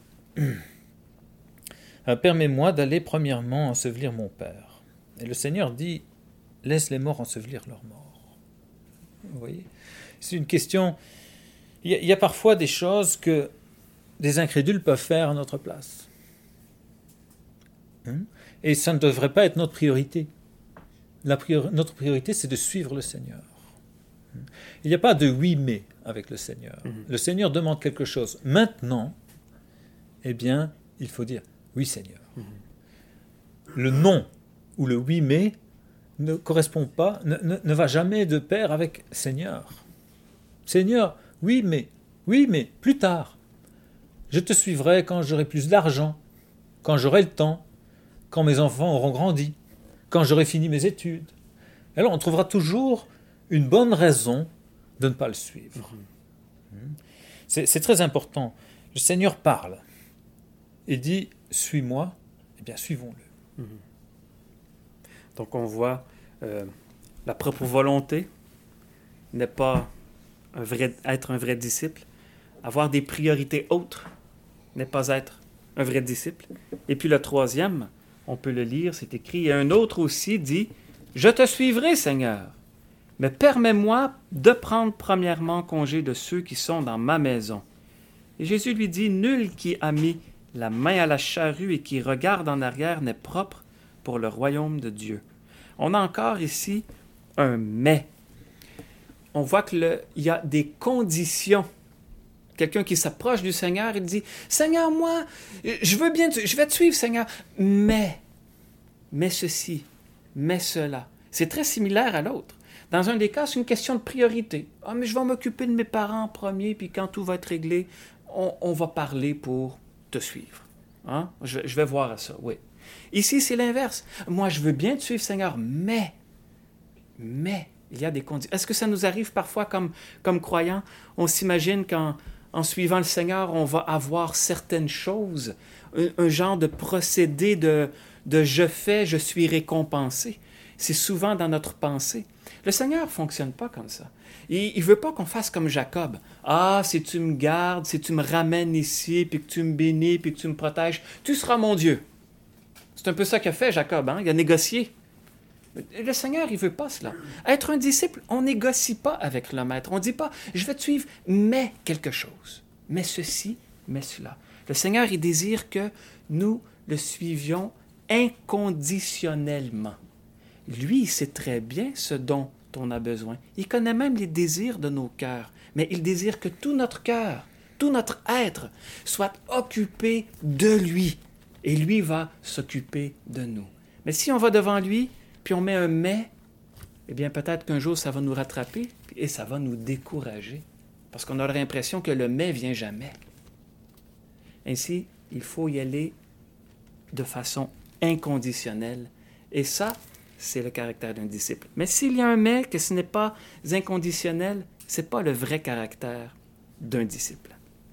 euh, permets-moi d'aller premièrement ensevelir mon père. Et le Seigneur dit, laisse les morts ensevelir leurs morts. Vous voyez ? C'est une question, il y, a, il y a parfois des choses que des incrédules peuvent faire à notre place. Hein ? Et ça ne devrait pas être notre priorité. La priori- notre priorité, c'est de suivre le Seigneur. Il n'y a pas de oui mais avec le Seigneur. Mm-hmm. Le Seigneur demande quelque chose. Maintenant, eh bien, il faut dire oui Seigneur. Mm-hmm. Le non ou le oui mais ne correspond pas, ne, ne, ne va jamais de pair avec Seigneur. Seigneur, oui mais, oui mais, plus tard. Je te suivrai quand j'aurai plus d'argent, quand j'aurai le temps, quand mes enfants auront grandi, quand j'aurai fini mes études. Alors on trouvera toujours une bonne raison de ne pas le suivre. Mmh. C'est, c'est très important. Le Seigneur parle. Il dit, suis-moi, eh bien suivons-le. Mmh. Donc on voit euh, la propre volonté n'est pas un vrai, être un vrai disciple. Avoir des priorités autres n'est pas être un vrai disciple. Et puis le troisième, on peut le lire, c'est écrit, et un autre aussi dit, « Je te suivrai, Seigneur. Mais permets-moi de prendre premièrement congé de ceux qui sont dans ma maison. » Et Jésus lui dit, « Nul qui a mis la main à la charrue et qui regarde en arrière n'est propre pour le royaume de Dieu. » On a encore ici un « mais ». On voit qu'il y a des conditions. Quelqu'un qui s'approche du Seigneur, il dit, « Seigneur, moi, je veux bien, je vais te suivre, Seigneur, mais, mais ceci, mais cela. C'est très similaire à l'autre. Dans un des cas, c'est une question de priorité. Ah, mais je vais m'occuper de mes parents en premier, puis quand tout va être réglé, on, on va parler pour te suivre. Hein? Je, je vais voir à ça, oui. Ici, c'est l'inverse. Moi, je veux bien te suivre, Seigneur, mais, mais, il y a des conditions. Est-ce que ça nous arrive parfois comme, comme croyants? On s'imagine qu'en en suivant le Seigneur, on va avoir certaines choses, un, un genre de procédé de, de je fais, je suis récompensé. C'est souvent dans notre pensée. Le Seigneur ne fonctionne pas comme ça. Il ne veut pas qu'on fasse comme Jacob. Ah, si tu me gardes, si tu me ramènes ici, puis que tu me bénis, puis que tu me protèges, tu seras mon Dieu. C'est un peu ça qu'a fait Jacob, hein? Il a négocié. Le Seigneur, il ne veut pas cela. Être un disciple, on ne négocie pas avec le Maître. On ne dit pas, je vais te suivre, mais quelque chose. Mais ceci, mais cela. Le Seigneur, il désire que nous le suivions inconditionnellement. Lui, il sait très bien ce dont on a besoin. Il connaît même les désirs de nos cœurs. Mais il désire que tout notre cœur, tout notre être soit occupé de lui. Et lui va s'occuper de nous. Mais si on va devant lui, puis on met un « mais », eh bien peut-être qu'un jour ça va nous rattraper et ça va nous décourager. Parce qu'on aura l'impression que le « mais » vient jamais. Ainsi, il faut y aller de façon inconditionnelle. Et ça, c'est le caractère d'un disciple. Mais s'il y a un « mais », que ce n'est pas inconditionnel, ce n'est pas le vrai caractère d'un disciple.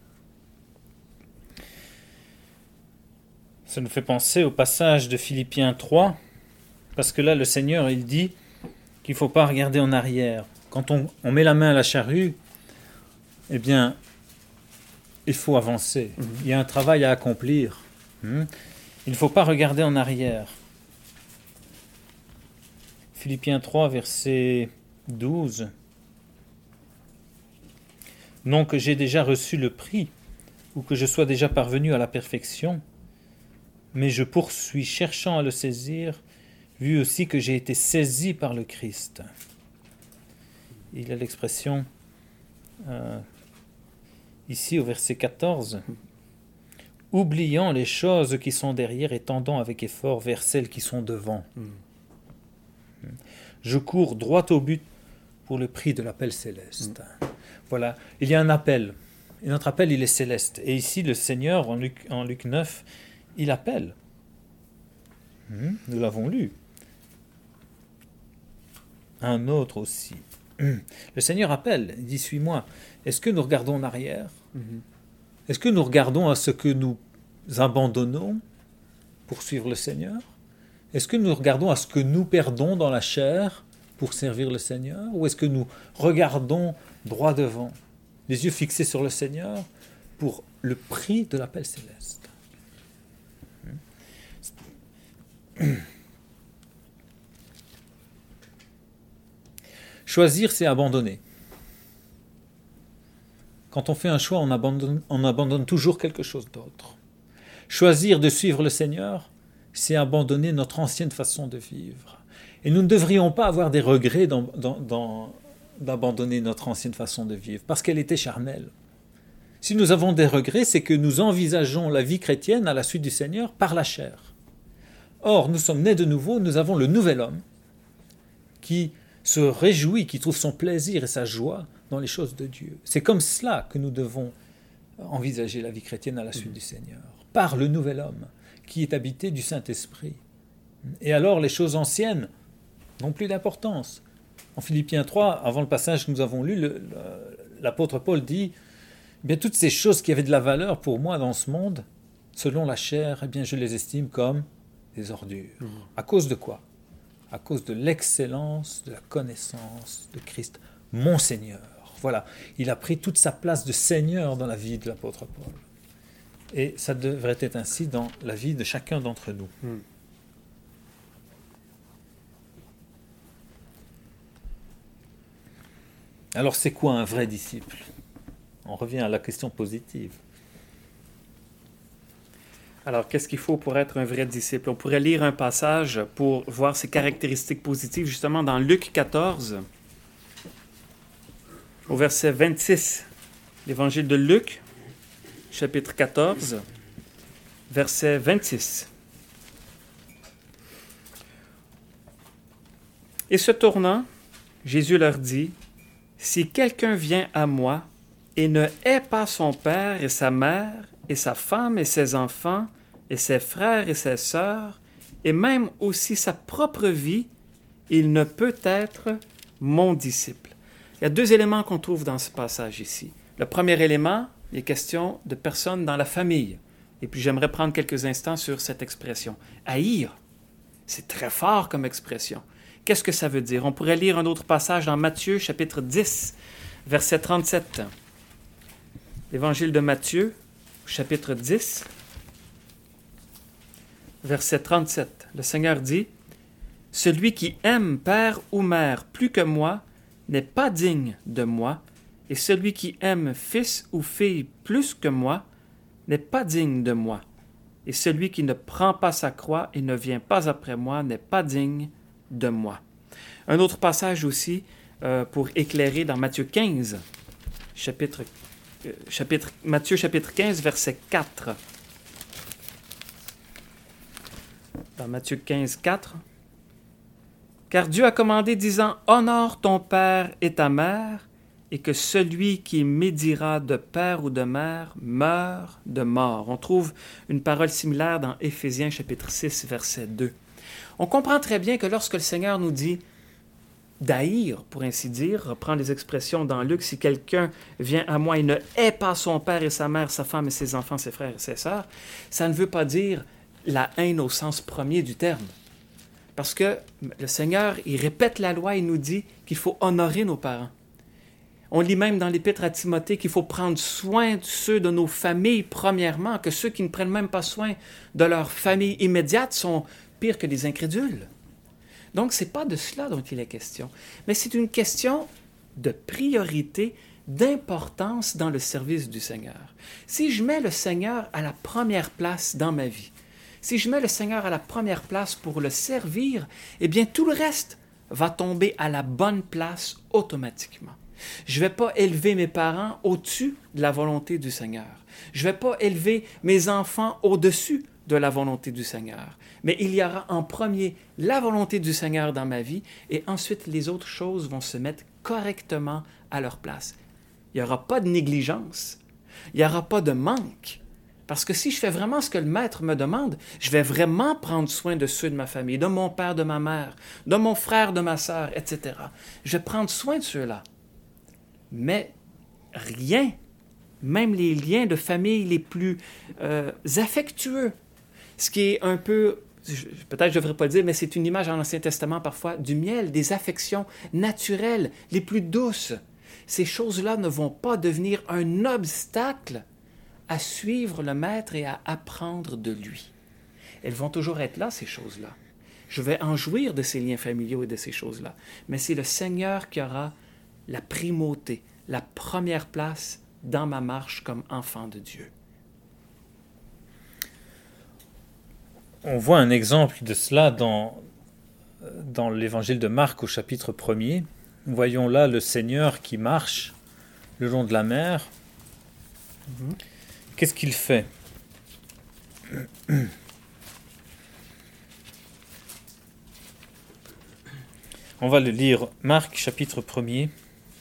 Ça nous fait penser au passage de Philippiens trois, parce que là, le Seigneur, il dit qu'il ne faut pas regarder en arrière. Quand on, on met la main à la charrue, eh bien, il faut avancer. Mm-hmm. Il y a un travail à accomplir. Mm-hmm. Il ne faut pas regarder en arrière. Philippiens trois, verset douze. Non que j'ai déjà reçu le prix, ou que je sois déjà parvenu à la perfection, mais je poursuis, cherchant à le saisir, vu aussi que j'ai été saisi par le Christ. Il y a l'expression euh, ici au verset quatorze, oubliant les choses qui sont derrière et tendant avec effort vers celles qui sont devant. Mm. Je cours droit au but pour le prix de l'appel céleste. Mm. Voilà, il y a un appel, et notre appel il est céleste. Et ici le Seigneur, en Luc, en Luc neuf, il appelle. Mm. Nous l'avons lu. Un autre aussi. Le Seigneur appelle, il dit « Suis-moi ». Est-ce que nous regardons en arrière ? Mm-hmm. Est-ce que nous regardons à ce que nous abandonnons pour suivre le Seigneur ? Est-ce que nous regardons à ce que nous perdons dans la chair pour servir le Seigneur ? Ou est-ce que nous regardons droit devant, les yeux fixés sur le Seigneur pour le prix de l'appel céleste ? Choisir, c'est abandonner. Quand on fait un choix, on abandonne, on abandonne toujours quelque chose d'autre. Choisir de suivre le Seigneur, c'est abandonner notre ancienne façon de vivre. Et nous ne devrions pas avoir des regrets dans, dans, dans, d'abandonner notre ancienne façon de vivre, parce qu'elle était charnelle. Si nous avons des regrets, c'est que nous envisageons la vie chrétienne à la suite du Seigneur par la chair. Or, nous sommes nés de nouveau, nous avons le nouvel homme qui se réjouit, qui trouve son plaisir et sa joie dans les choses de Dieu. C'est comme cela que nous devons envisager la vie chrétienne à la suite mmh. du Seigneur, par le nouvel homme qui est habité du Saint-Esprit. Et alors les choses anciennes n'ont plus d'importance. En Philippiens trois, avant le passage que nous avons lu, le, le, l'apôtre Paul dit eh « bien toutes ces choses qui avaient de la valeur pour moi dans ce monde, selon la chair, eh bien je les estime comme des ordures. Mmh. » À cause de quoi ? À cause de l'excellence de la connaissance de Christ, mon Seigneur. Voilà, il a pris toute sa place de Seigneur dans la vie de l'apôtre Paul. Et ça devrait être ainsi dans la vie de chacun d'entre nous. Hmm. Alors c'est quoi un vrai disciple ? On revient à la question positive. Alors, qu'est-ce qu'il faut pour être un vrai disciple ? On pourrait lire un passage pour voir ses caractéristiques positives, justement dans Luc quatorze, au verset vingt-six. L'évangile de Luc, chapitre quatorze, verset vingt-six. Et se tournant, Jésus leur dit, « Si quelqu'un vient à moi et ne hait pas son père et sa mère et sa femme et ses enfants et ses frères et ses sœurs, et même aussi sa propre vie, il ne peut être mon disciple. » Il y a deux éléments qu'on trouve dans ce passage ici. Le premier élément, il est question de personnes dans la famille. Et puis j'aimerais prendre quelques instants sur cette expression. Haïr, c'est très fort comme expression. Qu'est-ce que ça veut dire? On pourrait lire un autre passage dans Matthieu, chapitre dix, verset trente-sept. L'Évangile de Matthieu, chapitre dix, verset trente-sept. Le Seigneur dit, « Celui qui aime père ou mère plus que moi n'est pas digne de moi, et celui qui aime fils ou fille plus que moi n'est pas digne de moi, et celui qui ne prend pas sa croix et ne vient pas après moi n'est pas digne de moi. » Un autre passage aussi euh, pour éclairer dans Matthieu quinze, chapitre, euh, chapitre, Matthieu chapitre quinze, verset quatre. Dans Matthieu quinze, quatre. « Car Dieu a commandé, disant, « Honore ton père et ta mère, et que celui qui médira de père ou de mère meure de mort. » On trouve une parole similaire dans Éphésiens chapitre six, verset deux. On comprend très bien que lorsque le Seigneur nous dit d'haïr, pour ainsi dire, reprend les expressions dans Luc, « Si quelqu'un vient à moi et ne hait pas son père et sa mère, sa femme et ses enfants, ses frères et ses sœurs », ça ne veut pas dire la haine au sens premier du terme. Parce que le Seigneur, il répète la loi, il nous dit qu'il faut honorer nos parents. On lit même dans l'Épître à Timothée qu'il faut prendre soin de ceux de nos familles, premièrement, que ceux qui ne prennent même pas soin de leur famille immédiate sont pires que des incrédules. Donc, ce n'est pas de cela dont il est question, mais c'est une question de priorité, d'importance dans le service du Seigneur. Si je mets le Seigneur à la première place dans ma vie, si je mets le Seigneur à la première place pour le servir, eh bien, tout le reste va tomber à la bonne place automatiquement. Je ne vais pas élever mes parents au-dessus de la volonté du Seigneur. Je ne vais pas élever mes enfants au-dessus de la volonté du Seigneur. Mais il y aura en premier la volonté du Seigneur dans ma vie et ensuite les autres choses vont se mettre correctement à leur place. Il n'y aura pas de négligence. Il n'y aura pas de manque. Parce que si je fais vraiment ce que le Maître me demande, je vais vraiment prendre soin de ceux de ma famille, de mon père, de ma mère, de mon frère, de ma sœur, et cetera. Je vais prendre soin de ceux-là. Mais rien, même les liens de famille les plus euh, affectueux, ce qui est un peu, peut-être je ne devrais pas le dire, mais c'est une image dans l'Ancien Testament parfois, du miel, des affections naturelles, les plus douces. Ces choses-là ne vont pas devenir un obstacle à suivre le Maître et à apprendre de lui. Elles vont toujours être là, ces choses-là. Je vais en jouir de ces liens familiaux et de ces choses-là. Mais c'est le Seigneur qui aura la primauté, la première place dans ma marche comme enfant de Dieu. On voit un exemple de cela dans, dans l'évangile de Marc au chapitre premier. Voyons là le Seigneur qui marche le long de la mer. Mm-hmm. Qu'est-ce qu'il fait? On va le lire, Marc, chapitre premier.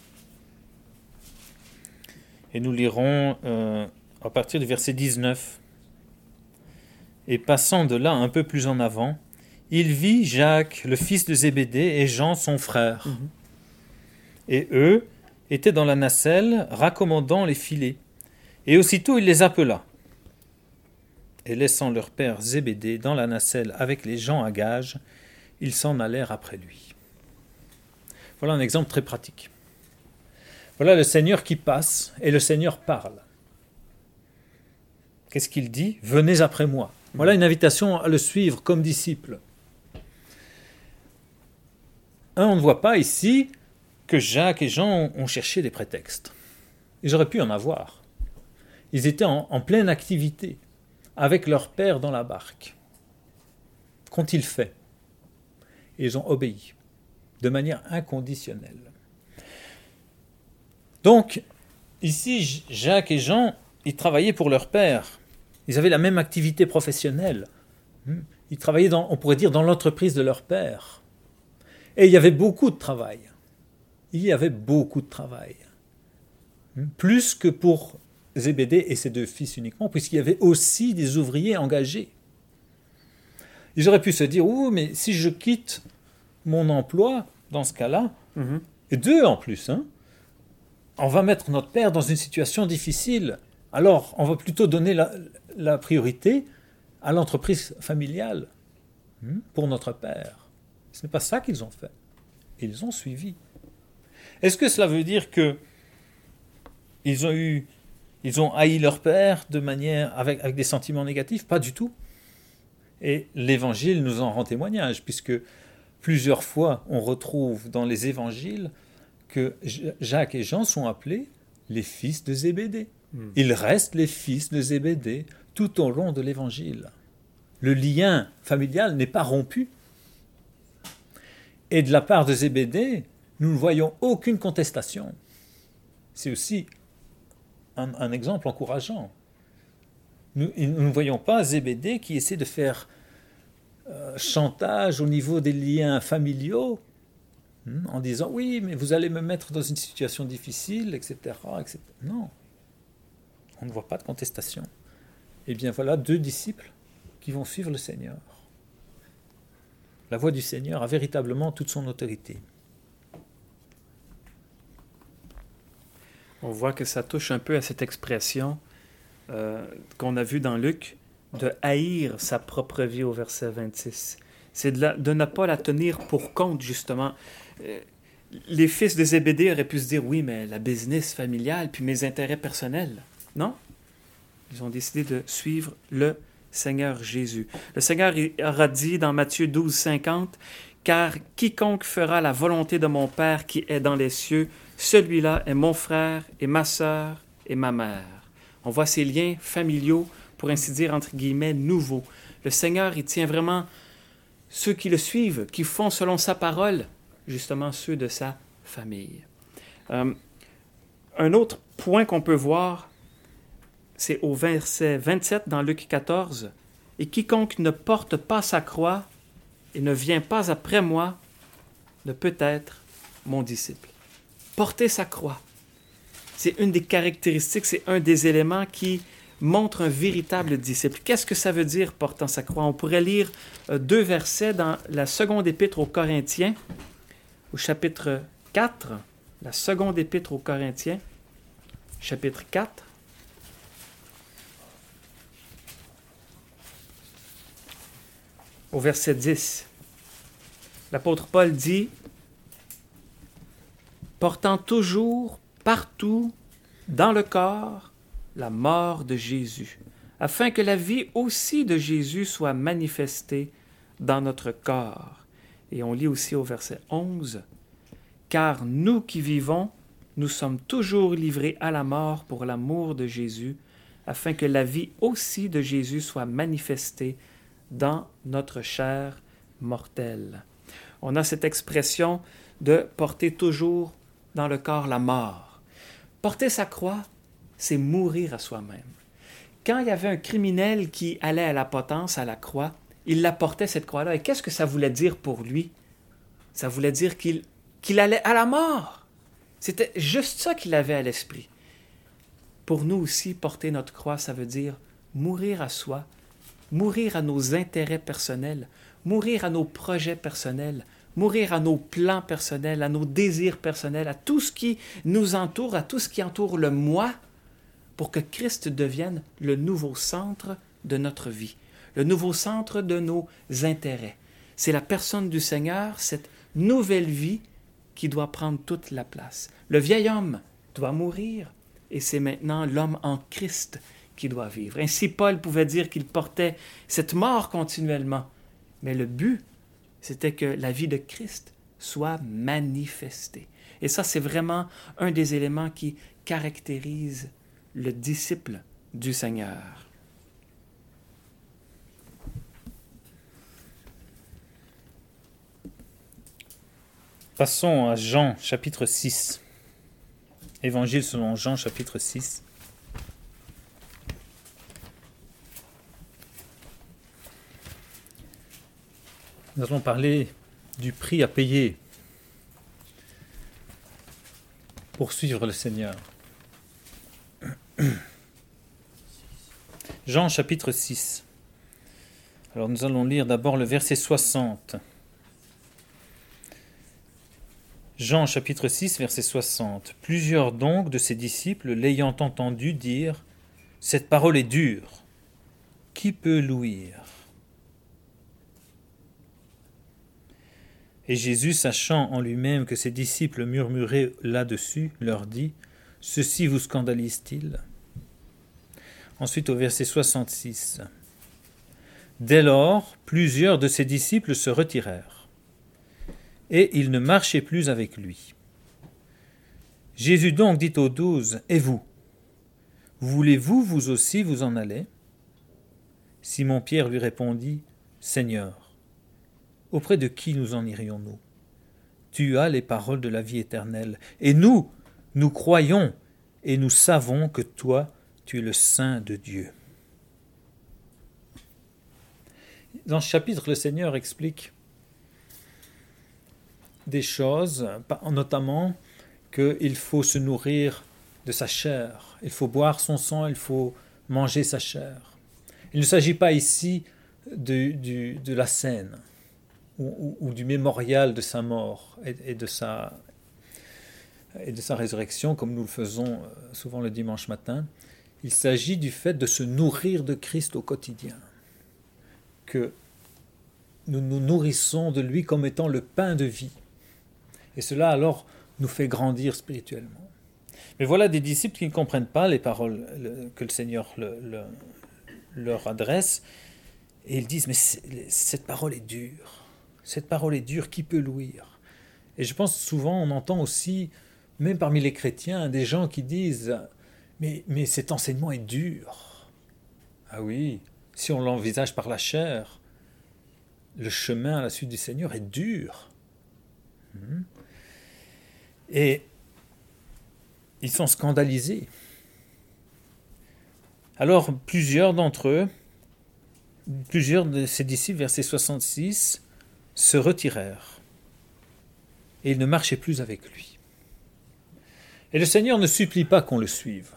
Et nous lirons euh, à partir du verset dix-neuf. Et passant de là un peu plus en avant, il vit Jacques, le fils de Zébédée, et Jean, son frère. Mm-hmm. Et eux étaient dans la nacelle, raccommodant les filets. Et aussitôt il les appela. Et laissant leur père Zébédée dans la nacelle avec les gens à gages, ils s'en allèrent après lui. Voilà un exemple très pratique. Voilà le Seigneur qui passe et le Seigneur parle. Qu'est-ce qu'il dit? Venez après moi. Voilà une invitation à le suivre comme disciple. Un, on ne voit pas ici que Jacques et Jean ont cherché des prétextes. Ils auraient pu en avoir. Ils étaient en, en pleine activité, avec leur père dans la barque. Qu'ont-ils fait? Ils ont obéi, de manière inconditionnelle. Donc, ici, Jacques et Jean, ils travaillaient pour leur père. Ils avaient la même activité professionnelle. Ils travaillaient, dans, on pourrait dire, dans l'entreprise de leur père. Et il y avait beaucoup de travail. Il y avait beaucoup de travail. Plus que pour Zébédée et ses deux fils uniquement, puisqu'il y avait aussi des ouvriers engagés. Ils auraient pu se dire, oh, mais si je quitte mon emploi, dans ce cas-là, Mhm. et deux en plus, hein, on va mettre notre père dans une situation difficile. Alors, on va plutôt donner la, la priorité à l'entreprise familiale hein, pour notre père. Ce n'est pas ça qu'ils ont fait. Ils ont suivi. Est-ce que cela veut dire que ils ont eu, ils ont haï leur père de manière avec, avec des sentiments négatifs? Pas du tout. Et l'Évangile nous en rend témoignage, puisque plusieurs fois on retrouve dans les Évangiles que Jacques et Jean sont appelés les fils de Zébédée. Mm. Ils restent les fils de Zébédée tout au long de l'Évangile. Le lien familial n'est pas rompu. Et de la part de Zébédée, nous ne voyons aucune contestation. C'est aussi un, un exemple encourageant. Nous, nous ne voyons pas Zébédée qui essaie de faire euh, chantage au niveau des liens familiaux, hein, en disant « oui, mais vous allez me mettre dans une situation difficile, et cetera, et cetera » Non, on ne voit pas de contestation. Eh bien voilà deux disciples qui vont suivre le Seigneur. La voix du Seigneur a véritablement toute son autorité. On voit que ça touche un peu à cette expression euh, qu'on a vue dans Luc, de haïr sa propre vie au verset vingt-six. C'est de, la, de ne pas la tenir pour compte, justement. Euh, les fils de Zébédée auraient pu se dire, oui, mais la business familiale, puis mes intérêts personnels. Non. Ils ont décidé de suivre le Seigneur Jésus. Le Seigneur aura dit dans Matthieu douze, cinquante, « Car quiconque fera la volonté de mon Père qui est dans les cieux, celui-là est mon frère et ma sœur et ma mère. » On voit ces liens familiaux, pour ainsi dire, entre guillemets, nouveaux. Le Seigneur, il tient vraiment ceux qui le suivent, qui font selon sa parole, justement ceux de sa famille. Euh, un autre point qu'on peut voir, c'est au verset vingt-sept dans Luc quatorze. « Et quiconque ne porte pas sa croix et ne vient pas après moi ne peut être mon disciple. » Porter sa croix, c'est une des caractéristiques, c'est un des éléments qui montre un véritable disciple. Qu'est-ce que ça veut dire, portant sa croix? On pourrait lire deux versets dans la seconde épître aux Corinthiens, au chapitre quatre, la seconde épître aux Corinthiens, chapitre quatre. Au verset dix, l'apôtre Paul dit « Portant toujours, partout, dans le corps, la mort de Jésus, afin que la vie aussi de Jésus soit manifestée dans notre corps. » Et on lit aussi au verset onze, « Car nous qui vivons, nous sommes toujours livrés à la mort pour l'amour de Jésus, afin que la vie aussi de Jésus soit manifestée dans notre chair mortelle. » On a cette expression de porter toujours dans le corps la mort. Porter sa croix, c'est mourir à soi-même. Quand il y avait un criminel qui allait à la potence, à la croix, il la portait, cette croix-là. Et qu'est-ce que ça voulait dire pour lui? Ça voulait dire qu'il, qu'il allait à la mort. C'était juste ça qu'il avait à l'esprit. Pour nous aussi, porter notre croix, ça veut dire mourir à soi, mourir à nos intérêts personnels, mourir à nos projets personnels, mourir à nos plans personnels, à nos désirs personnels, à tout ce qui nous entoure, à tout ce qui entoure le moi, pour que Christ devienne le nouveau centre de notre vie, le nouveau centre de nos intérêts. C'est la personne du Seigneur, cette nouvelle vie qui doit prendre toute la place. Le vieil homme doit mourir et c'est maintenant l'homme en Christ qui doit vivre. Ainsi, Paul pouvait dire qu'il portait cette mort continuellement, mais le but, c'était que la vie de Christ soit manifestée. Et ça, c'est vraiment un des éléments qui caractérise le disciple du Seigneur. Passons à Jean, chapitre six. Évangile selon Jean, chapitre six. Nous allons parler du prix à payer pour suivre le Seigneur. Jean chapitre six. Alors nous allons lire d'abord le verset soixante. Jean chapitre six, verset soixante. Plusieurs donc de ses disciples, l'ayant entendu dire, « Cette parole est dure, qui peut l'ouïr ?» Et Jésus, sachant en lui-même que ses disciples murmuraient là-dessus, leur dit, « Ceci vous scandalise-t-il » Ensuite au verset soixante-six. Dès lors, plusieurs de ses disciples se retirèrent, et ils ne marchaient plus avec lui. Jésus donc dit aux douze, « Et vous, voulez-vous vous aussi vous en aller ?» Simon-Pierre lui répondit, « Seigneur, auprès de qui nous en irions-nous ? Tu as les paroles de la vie éternelle, et nous, nous croyons, et nous savons que toi, tu es le Saint de Dieu. » Dans ce chapitre, le Seigneur explique des choses, notamment qu'il faut se nourrir de sa chair, il faut boire son sang, il faut manger sa chair. Il ne s'agit pas ici de, du, de la scène ou, ou, ou du mémorial de sa mort et, et, de sa, et de sa résurrection, comme nous le faisons souvent le dimanche matin. Il s'agit du fait de se nourrir de Christ au quotidien, que nous nous nourrissons de lui comme étant le pain de vie. Et cela alors nous fait grandir spirituellement. Mais voilà des disciples qui ne comprennent pas les paroles que le Seigneur le, le, leur adresse, et ils disent, mais cette parole est dure, cette parole est dure, qui peut l'ouïr ? Et je pense souvent, on entend aussi, même parmi les chrétiens, des gens qui disent, mais, mais cet enseignement est dur. Ah oui, si on l'envisage par la chair, le chemin à la suite du Seigneur est dur. Et ils sont scandalisés. Alors, plusieurs d'entre eux, plusieurs de ses disciples, verset soixante-six, se retirèrent. Et ils ne marchaient plus avec lui. Et le Seigneur ne supplie pas qu'on le suive.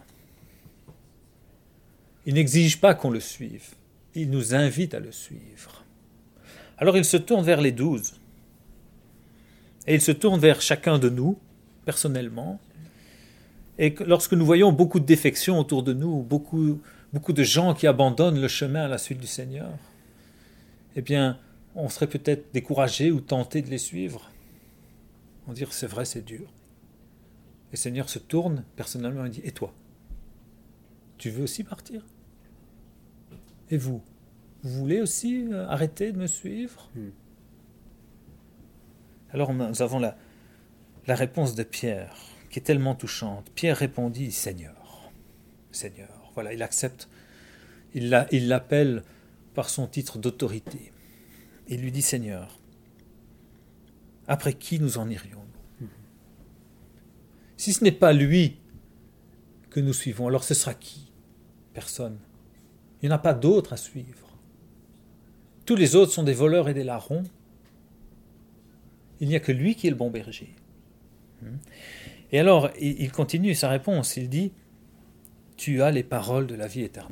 Il n'exige pas qu'on le suive. Il nous invite à le suivre. Alors il se tourne vers les douze. Et il se tourne vers chacun de nous, personnellement. Et lorsque nous voyons beaucoup de défections autour de nous, beaucoup, beaucoup de gens qui abandonnent le chemin à la suite du Seigneur, eh bien, on serait peut-être découragé ou tenté de les suivre. On dirait, c'est vrai, c'est dur. Et le Seigneur se tourne personnellement et dit, et toi ? Tu veux aussi partir ? Et vous ? Vous voulez aussi arrêter de me suivre ? hmm. Alors nous avons la, la réponse de Pierre, qui est tellement touchante. Pierre répondit, Seigneur, Seigneur. Voilà, il accepte, il, la, il l'appelle par son titre d'autorité. Il lui dit, Seigneur, après qui nous en irions-nous ? hmm. Si ce n'est pas lui que nous suivons, alors ce sera qui ? Personne. Il n'y en a pas d'autres à suivre. Tous les autres sont des voleurs et des larrons. Il n'y a que lui qui est le bon berger. Et alors, il continue sa réponse. Il dit, « Tu as les paroles de la vie éternelle. »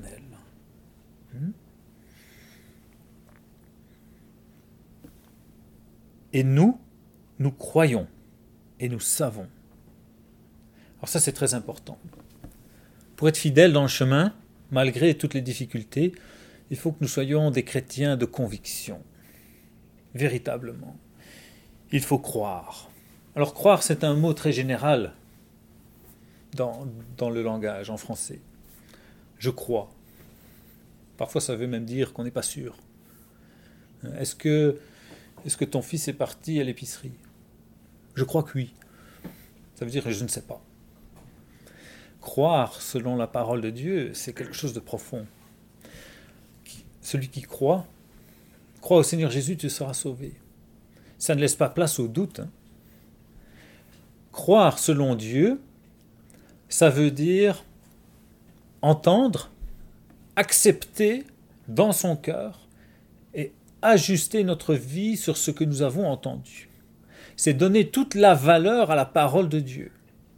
Et nous, nous croyons et nous savons. Alors ça, c'est très important. Pour être fidèles dans le chemin, malgré toutes les difficultés, il faut que nous soyons des chrétiens de conviction, véritablement. Il faut croire. Alors croire, c'est un mot très général dans, dans le langage, en français. Je crois. Parfois, ça veut même dire qu'on n'est pas sûr. Est-ce que, est-ce que ton fils est parti à l'épicerie ? Je crois que oui. Ça veut dire que je ne sais pas. Croire, selon la parole de Dieu, c'est quelque chose de profond. Celui qui croit, croit au Seigneur Jésus, tu seras sauvé. Ça ne laisse pas place au doute. Hein. Croire selon Dieu, ça veut dire entendre, accepter dans son cœur et ajuster notre vie sur ce que nous avons entendu. C'est donner toute la valeur à la parole de Dieu.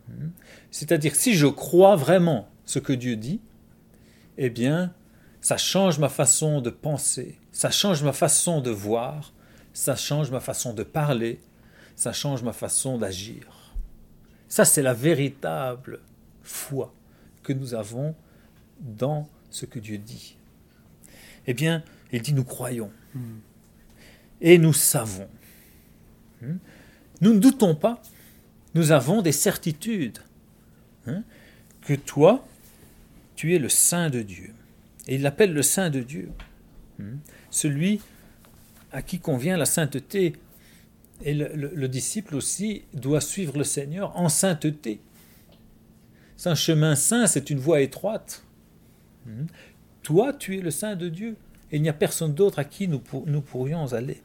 C'est-à-dire, si je crois vraiment ce que Dieu dit, eh bien, ça change ma façon de penser, ça change ma façon de voir, ça change ma façon de parler, ça change ma façon d'agir. Ça, c'est la véritable foi que nous avons dans ce que Dieu dit. Eh bien, il dit, nous croyons. Mm. Et nous savons. Mm. Nous ne doutons pas. Nous avons des certitudes. Mm. Que toi, tu es le Saint de Dieu. Et il l'appelle le Saint de Dieu. Mm. Celui à qui convient la sainteté. Et le, le, le disciple aussi doit suivre le Seigneur en sainteté. C'est un chemin saint, c'est une voie étroite. Mm. Toi, tu es le Saint de Dieu. Et il n'y a personne d'autre à qui nous, pour, nous pourrions aller.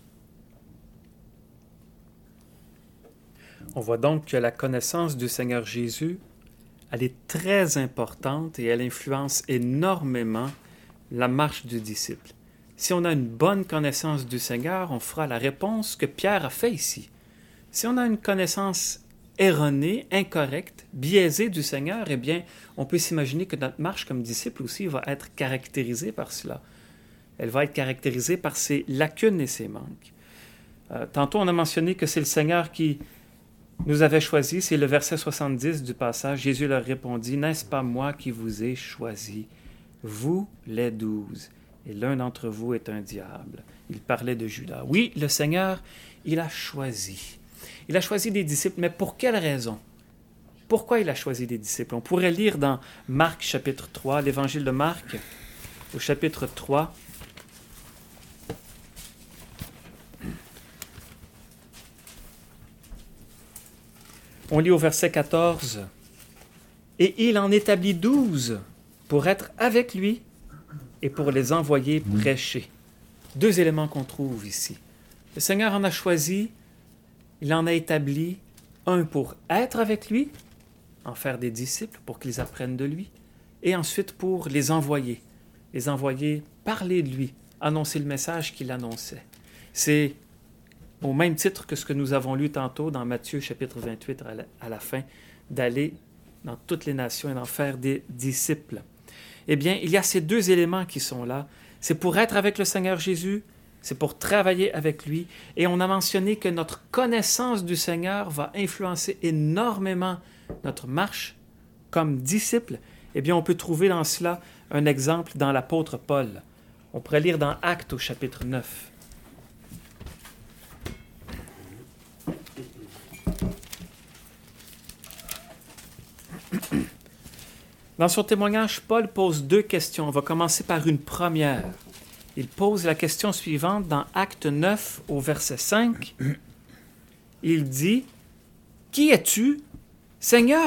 On voit donc que la connaissance du Seigneur Jésus, elle est très importante et elle influence énormément la marche du disciple. Si on a une bonne connaissance du Seigneur, on fera la réponse que Pierre a fait ici. Si on a une connaissance erronée, incorrecte, biaisée du Seigneur, eh bien, on peut s'imaginer que notre marche comme disciple aussi va être caractérisée par cela. Elle va être caractérisée par ses lacunes et ses manques. Euh, tantôt, on a mentionné que c'est le Seigneur qui nous avait choisis. C'est le verset soixante-dix du passage. Jésus leur répondit, « N'est-ce pas moi qui vous ai choisis, vous les douze, et l'un d'entre vous est un diable. » Il parlait de Judas. Oui, le Seigneur, il a choisi. Il a choisi des disciples, mais pour quelle raison? Pourquoi il a choisi des disciples? On pourrait lire dans Marc chapitre trois, l'évangile de Marc, au chapitre trois. On lit au verset quatorze. « Et il en établit douze pour être avec lui et pour les envoyer prêcher. » Deux éléments qu'on trouve ici. Le Seigneur en a choisi, il en a établi un pour être avec lui, en faire des disciples pour qu'ils apprennent de lui, et ensuite pour les envoyer, les envoyer parler de lui, annoncer le message qu'il annonçait. C'est au même titre que ce que nous avons lu tantôt dans Matthieu chapitre vingt-huit à la, à la fin, d'aller dans toutes les nations et d'en faire des disciples. Eh bien, il y a ces deux éléments qui sont là. C'est pour être avec le Seigneur Jésus, c'est pour travailler avec lui. Et on a mentionné que notre connaissance du Seigneur va influencer énormément notre marche comme disciple. Eh bien, on peut trouver dans cela un exemple dans l'apôtre Paul. On pourrait lire dans Actes au chapitre neuf. Dans son témoignage, Paul pose deux questions. On va commencer par une première. Il pose la question suivante dans Acte neuf au verset cinq. Il dit, « Qui es-tu, Seigneur? »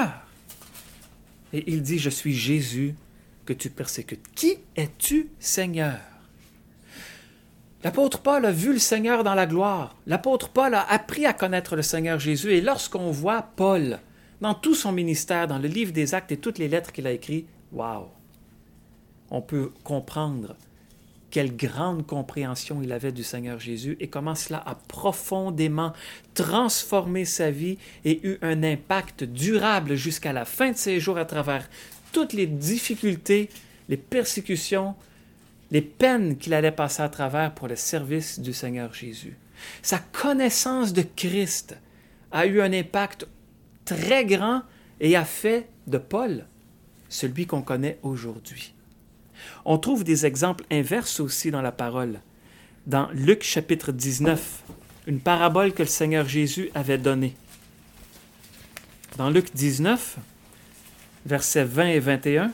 Et il dit, « Je suis Jésus que tu persécutes. » Qui es-tu, Seigneur? L'apôtre Paul a vu le Seigneur dans la gloire. L'apôtre Paul a appris à connaître le Seigneur Jésus. Et lorsqu'on voit Paul dans tout son ministère, dans le livre des Actes et toutes les lettres qu'il a écrites, wow! On peut comprendre quelle grande compréhension il avait du Seigneur Jésus et comment cela a profondément transformé sa vie et eu un impact durable jusqu'à la fin de ses jours à travers toutes les difficultés, les persécutions, les peines qu'il allait passer à travers pour le service du Seigneur Jésus. Sa connaissance de Christ a eu un impact très grand et a fait de Paul celui qu'on connaît aujourd'hui. On trouve des exemples inverses aussi dans la parole. Dans Luc chapitre dix-neuf, une parabole que le Seigneur Jésus avait donnée. Dans Luc dix-neuf, versets vingt et vingt et un,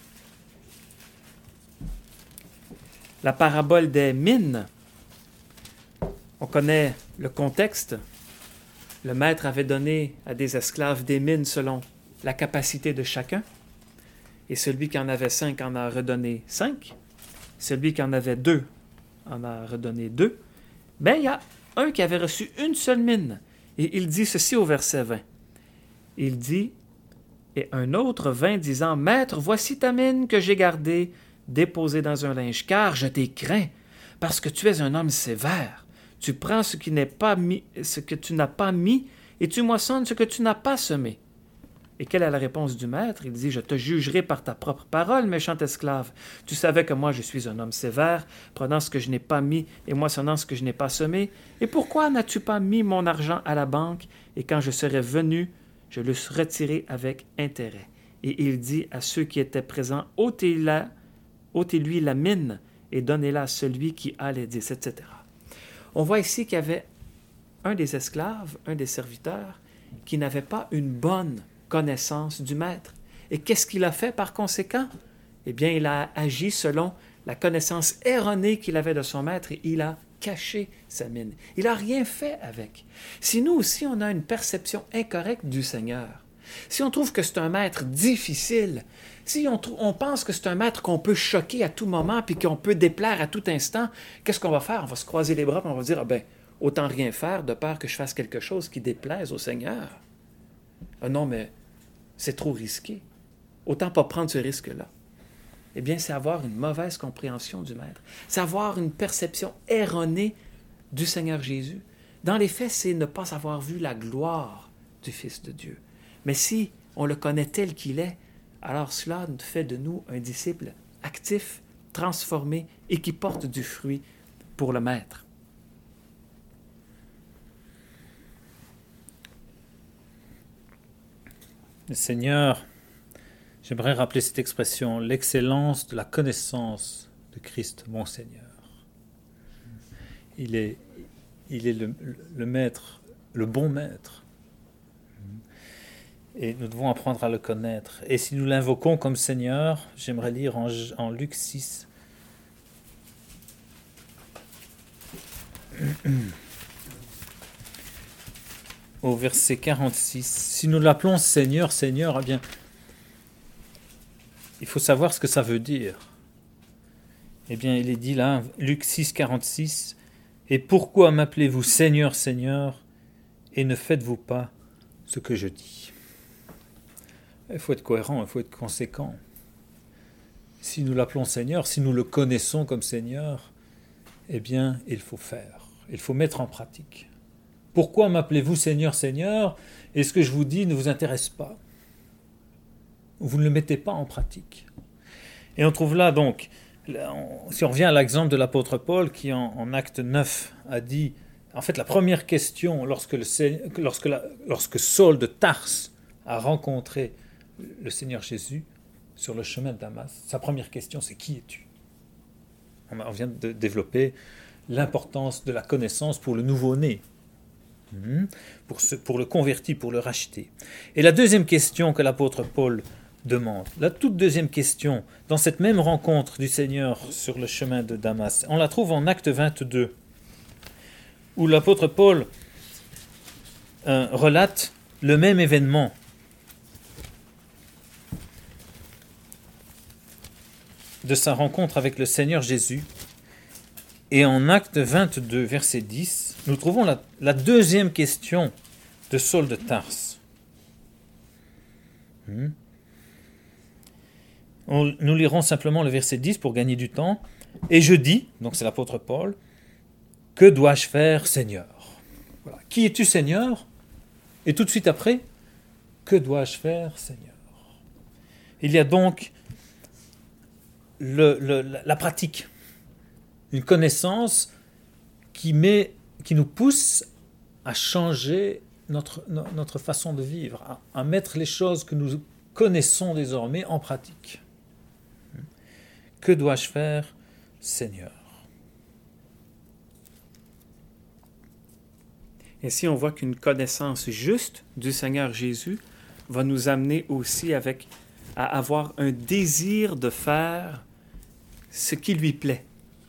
la parabole des mines. On connaît le contexte. Le maître avait donné à des esclaves des mines selon la capacité de chacun. Et celui qui en avait cinq en a redonné cinq. Celui qui en avait deux en a redonné deux. Mais il y a un qui avait reçu une seule mine. Et il dit ceci au verset vingt. Il dit, et un autre vint disant, « Maître, voici ta mine que j'ai gardée, déposée dans un linge, car je t'ai craint, parce que tu es un homme sévère. Tu prends ce qui n'est pas mis, ce que tu n'as pas mis, et tu moissonnes ce que tu n'as pas semé. » Et quelle est la réponse du maître? Il dit, « Je te jugerai par ta propre parole, méchant esclave. Tu savais que moi je suis un homme sévère, prenant ce que je n'ai pas mis et moissonnant ce que je n'ai pas semé. Et pourquoi n'as-tu pas mis mon argent à la banque? Et quand je serai venu, je l'eusse retiré avec intérêt. » Et il dit à ceux qui étaient présents, « Ôtez-la, ôtez-lui la mine et donnez-la à celui qui a les dix, et cetera » On voit ici qu'il y avait un des esclaves, un des serviteurs, qui n'avait pas une bonne connaissance du maître. Et qu'est-ce qu'il a fait par conséquent? Eh bien, il a agi selon la connaissance erronée qu'il avait de son maître et il a caché sa mine. Il n'a rien fait avec. Si nous aussi, on a une perception incorrecte du Seigneur, si on trouve que c'est un maître difficile, si on, on pense que c'est un maître qu'on peut choquer à tout moment puis qu'on peut déplaire à tout instant, qu'est-ce qu'on va faire? On va se croiser les bras et on va dire, ah ben, autant rien faire de peur que je fasse quelque chose qui déplaise au Seigneur. Ah non, mais c'est trop risqué. Autant pas prendre ce risque-là. Eh bien, c'est avoir une mauvaise compréhension du Maître. C'est avoir une perception erronée du Seigneur Jésus. Dans les faits, c'est ne pas avoir vu la gloire du Fils de Dieu. Mais si on le connaît tel qu'il est, alors cela fait de nous un disciple actif, transformé et qui porte du fruit pour le Maître. Le Seigneur, j'aimerais rappeler cette expression, l'excellence de la connaissance de Christ, mon Seigneur. Il est, il est le, le maître, le bon maître. Et nous devons apprendre à le connaître. Et si nous l'invoquons comme Seigneur, j'aimerais lire en, en Luc six. Au verset quarante-six. Si nous l'appelons Seigneur, Seigneur, eh bien, il faut savoir ce que ça veut dire. Eh bien, il est dit là, Luc six, quarante-six, « Et pourquoi m'appelez-vous Seigneur, Seigneur, et ne faites-vous pas ce que je dis ?» Il faut être cohérent, il faut être conséquent. Si nous l'appelons Seigneur, si nous le connaissons comme Seigneur, eh bien, il faut faire, il faut mettre en pratique. Pourquoi m'appelez-vous Seigneur, Seigneur, et ce que je vous dis ne vous intéresse pas? Vous ne le mettez pas en pratique. Et on trouve là donc, si on revient à l'exemple de l'apôtre Paul qui en, en acte neuf a dit, en fait la première question lorsque, le, lorsque, la, lorsque Saul de Tarse a rencontré le Seigneur Jésus sur le chemin de Damas, sa première question c'est « Qui es-tu » On vient de développer l'importance de la connaissance pour le nouveau-né. Pour, ce, pour le converti, pour le racheter. Et la deuxième question que l'apôtre Paul demande, la toute deuxième question, dans cette même rencontre du Seigneur sur le chemin de Damas, on la trouve en acte vingt-deux, où l'apôtre Paul euh, relate le même événement. De sa rencontre avec le Seigneur Jésus. Et en acte vingt-deux, verset dix, nous trouvons la, la deuxième question de Saul de Tarse. Hmm. On, nous lirons simplement le verset dix pour gagner du temps. « Et je dis, donc c'est l'apôtre Paul, que dois-je faire, Seigneur ?» Voilà. Qui es-tu, Seigneur? Et tout de suite après, que dois-je faire, Seigneur? Il y a donc le, le, la pratique. Une connaissance qui, met, qui nous pousse à changer notre, notre façon de vivre, à, à mettre les choses que nous connaissons désormais en pratique. Que dois-je faire, Seigneur? Ainsi, on voit qu'une connaissance juste du Seigneur Jésus va nous amener aussi avec, à avoir un désir de faire ce qui lui plaît.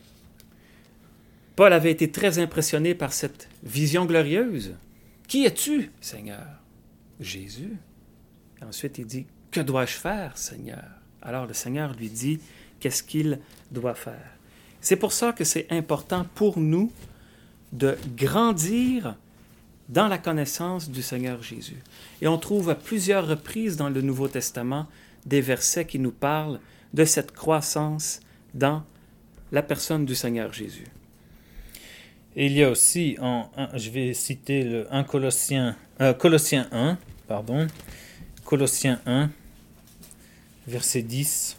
Paul avait été très impressionné par cette vision glorieuse. « Qui es-tu, Seigneur? » Jésus. Et ensuite, il dit, « Que dois-je faire, Seigneur? » Alors le Seigneur lui dit, qu'est-ce qu'il doit faire. C'est pour ça que c'est important pour nous de grandir dans la connaissance du Seigneur Jésus. Et on trouve à plusieurs reprises dans le Nouveau Testament des versets qui nous parlent de cette croissance dans la personne du Seigneur Jésus. Et il y a aussi, en, je vais citer le un Colossiens, euh, Colossiens un, pardon, Colossiens un, verset dix.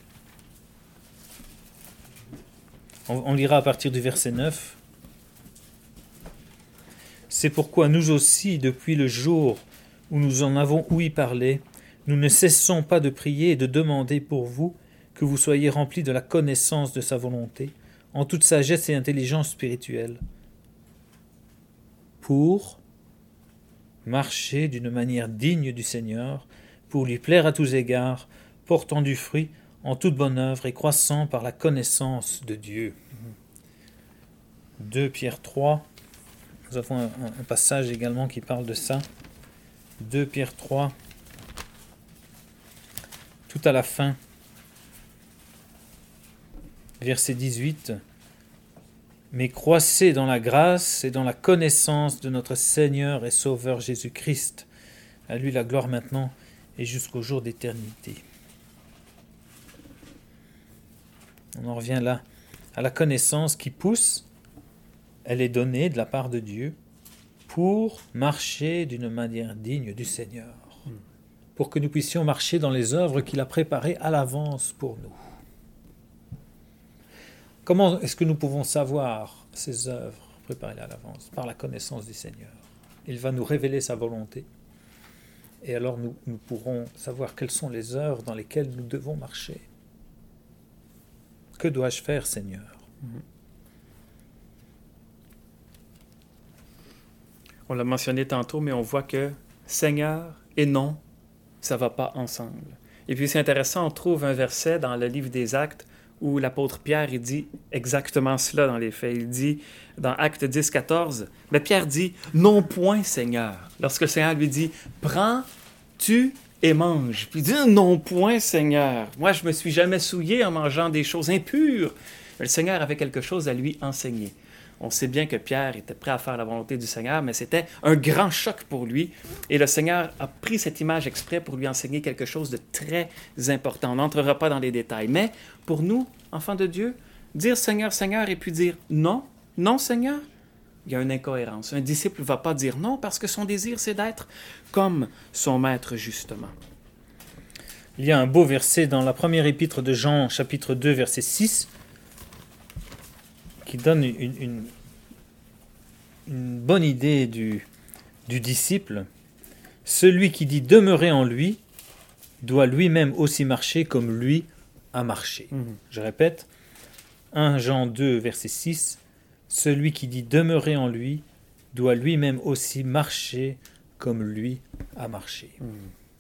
On, on lira à partir du verset neuf. C'est pourquoi nous aussi, depuis le jour où nous en avons ouï parler, nous ne cessons pas de prier et de demander pour vous que vous soyez remplis de la connaissance de sa volonté, en toute sagesse et intelligence spirituelle, pour marcher d'une manière digne du Seigneur, pour lui plaire à tous égards, portant du fruit en toute bonne œuvre et croissant par la connaissance de Dieu. deux Pierre trois, nous avons un, un passage également qui parle de ça. deux Pierre trois, tout à la fin, verset dix-huit. Mais croissez dans la grâce et dans la connaissance de notre Seigneur et Sauveur Jésus-Christ. À lui la gloire maintenant et jusqu'au jour d'éternité. On en revient là à la connaissance qui pousse. Elle est donnée de la part de Dieu pour marcher d'une manière digne du Seigneur. Pour que nous puissions marcher dans les œuvres qu'il a préparées à l'avance pour nous. Comment est-ce que nous pouvons savoir ces œuvres préparées à l'avance? Par la connaissance du Seigneur. Il va nous révéler sa volonté. Et alors nous, nous pourrons savoir quelles sont les œuvres dans lesquelles nous devons marcher. Que dois-je faire, Seigneur? On l'a mentionné tantôt, mais on voit que Seigneur et non, ça ne va pas ensemble. Et puis c'est intéressant, on trouve un verset dans le livre des Actes où l'apôtre Pierre il dit exactement cela dans les faits. Il dit dans Actes dix, quatorze, mais Pierre dit « Non point, Seigneur ». Lorsque le Seigneur lui dit « Prends, tue et mange ». Puis il dit « Non point, Seigneur ». Moi, je ne me suis jamais souillé en mangeant des choses impures. Mais le Seigneur avait quelque chose à lui enseigner. On sait bien que Pierre était prêt à faire la volonté du Seigneur, mais c'était un grand choc pour lui. Et le Seigneur a pris cette image exprès pour lui enseigner quelque chose de très important. On n'entrera pas dans les détails. Mais pour nous, enfants de Dieu, dire Seigneur, Seigneur, et puis dire non, non, Seigneur, il y a une incohérence. Un disciple ne va pas dire non parce que son désir, c'est d'être comme son maître, justement. Il y a un beau verset dans la première épître de Jean, chapitre deux, verset six, qui donne une, une, une bonne idée du, du disciple. Celui qui dit demeurer en lui doit lui-même aussi marcher comme lui a marché. Mmh. Je répète, premier Jean deux, verset six, celui qui dit demeurer en lui doit lui-même aussi marcher comme lui a marché. Mmh.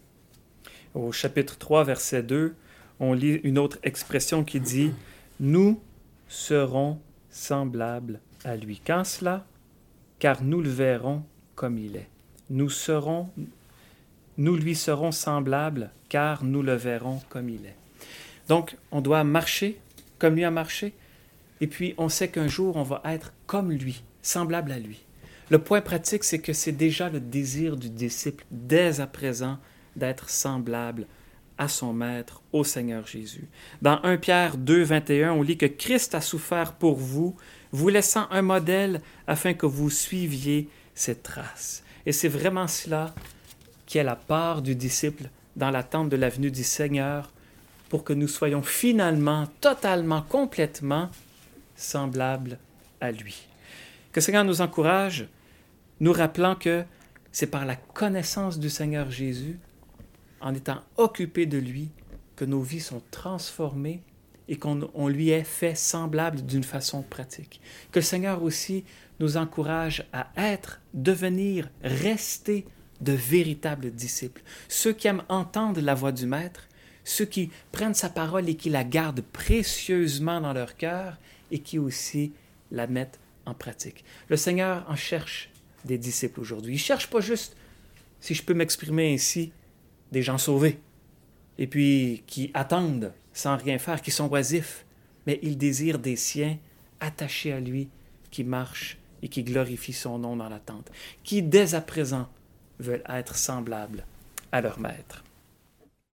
Au chapitre trois, verset deux, on lit une autre expression qui dit « Nous serons semblables à lui. » Quand cela? Car nous le verrons comme il est. Nous serons, nous lui serons semblables, car nous le verrons comme il est. Donc, on doit marcher comme lui a marché, et puis on sait qu'un jour, on va être comme lui, semblable à lui. Le point pratique, c'est que c'est déjà le désir du disciple, dès à présent, d'être semblable à son Maître, au Seigneur Jésus. Dans premier Pierre deux, vingt et un, on lit que Christ a souffert pour vous, vous laissant un modèle afin que vous suiviez ses traces. Et c'est vraiment cela qui est la part du disciple dans l'attente de la venue du Seigneur pour que nous soyons finalement, totalement, complètement semblables à lui. Que le Seigneur nous encourage, nous rappelant que c'est par la connaissance du Seigneur Jésus, en étant occupés de lui, que nos vies sont transformées et qu'on on lui est fait semblable d'une façon pratique. Que le Seigneur aussi nous encourage à être, devenir, rester de véritables disciples. Ceux qui aiment entendre la voix du Maître, ceux qui prennent sa parole et qui la gardent précieusement dans leur cœur et qui aussi la mettent en pratique. Le Seigneur en cherche des disciples aujourd'hui. Il ne cherche pas juste, si je peux m'exprimer ainsi, des gens sauvés, et puis qui attendent sans rien faire, qui sont oisifs, mais il désire des siens attachés à lui, qui marchent et qui glorifient son nom dans l'attente, qui dès à présent veulent être semblables à leur Maître.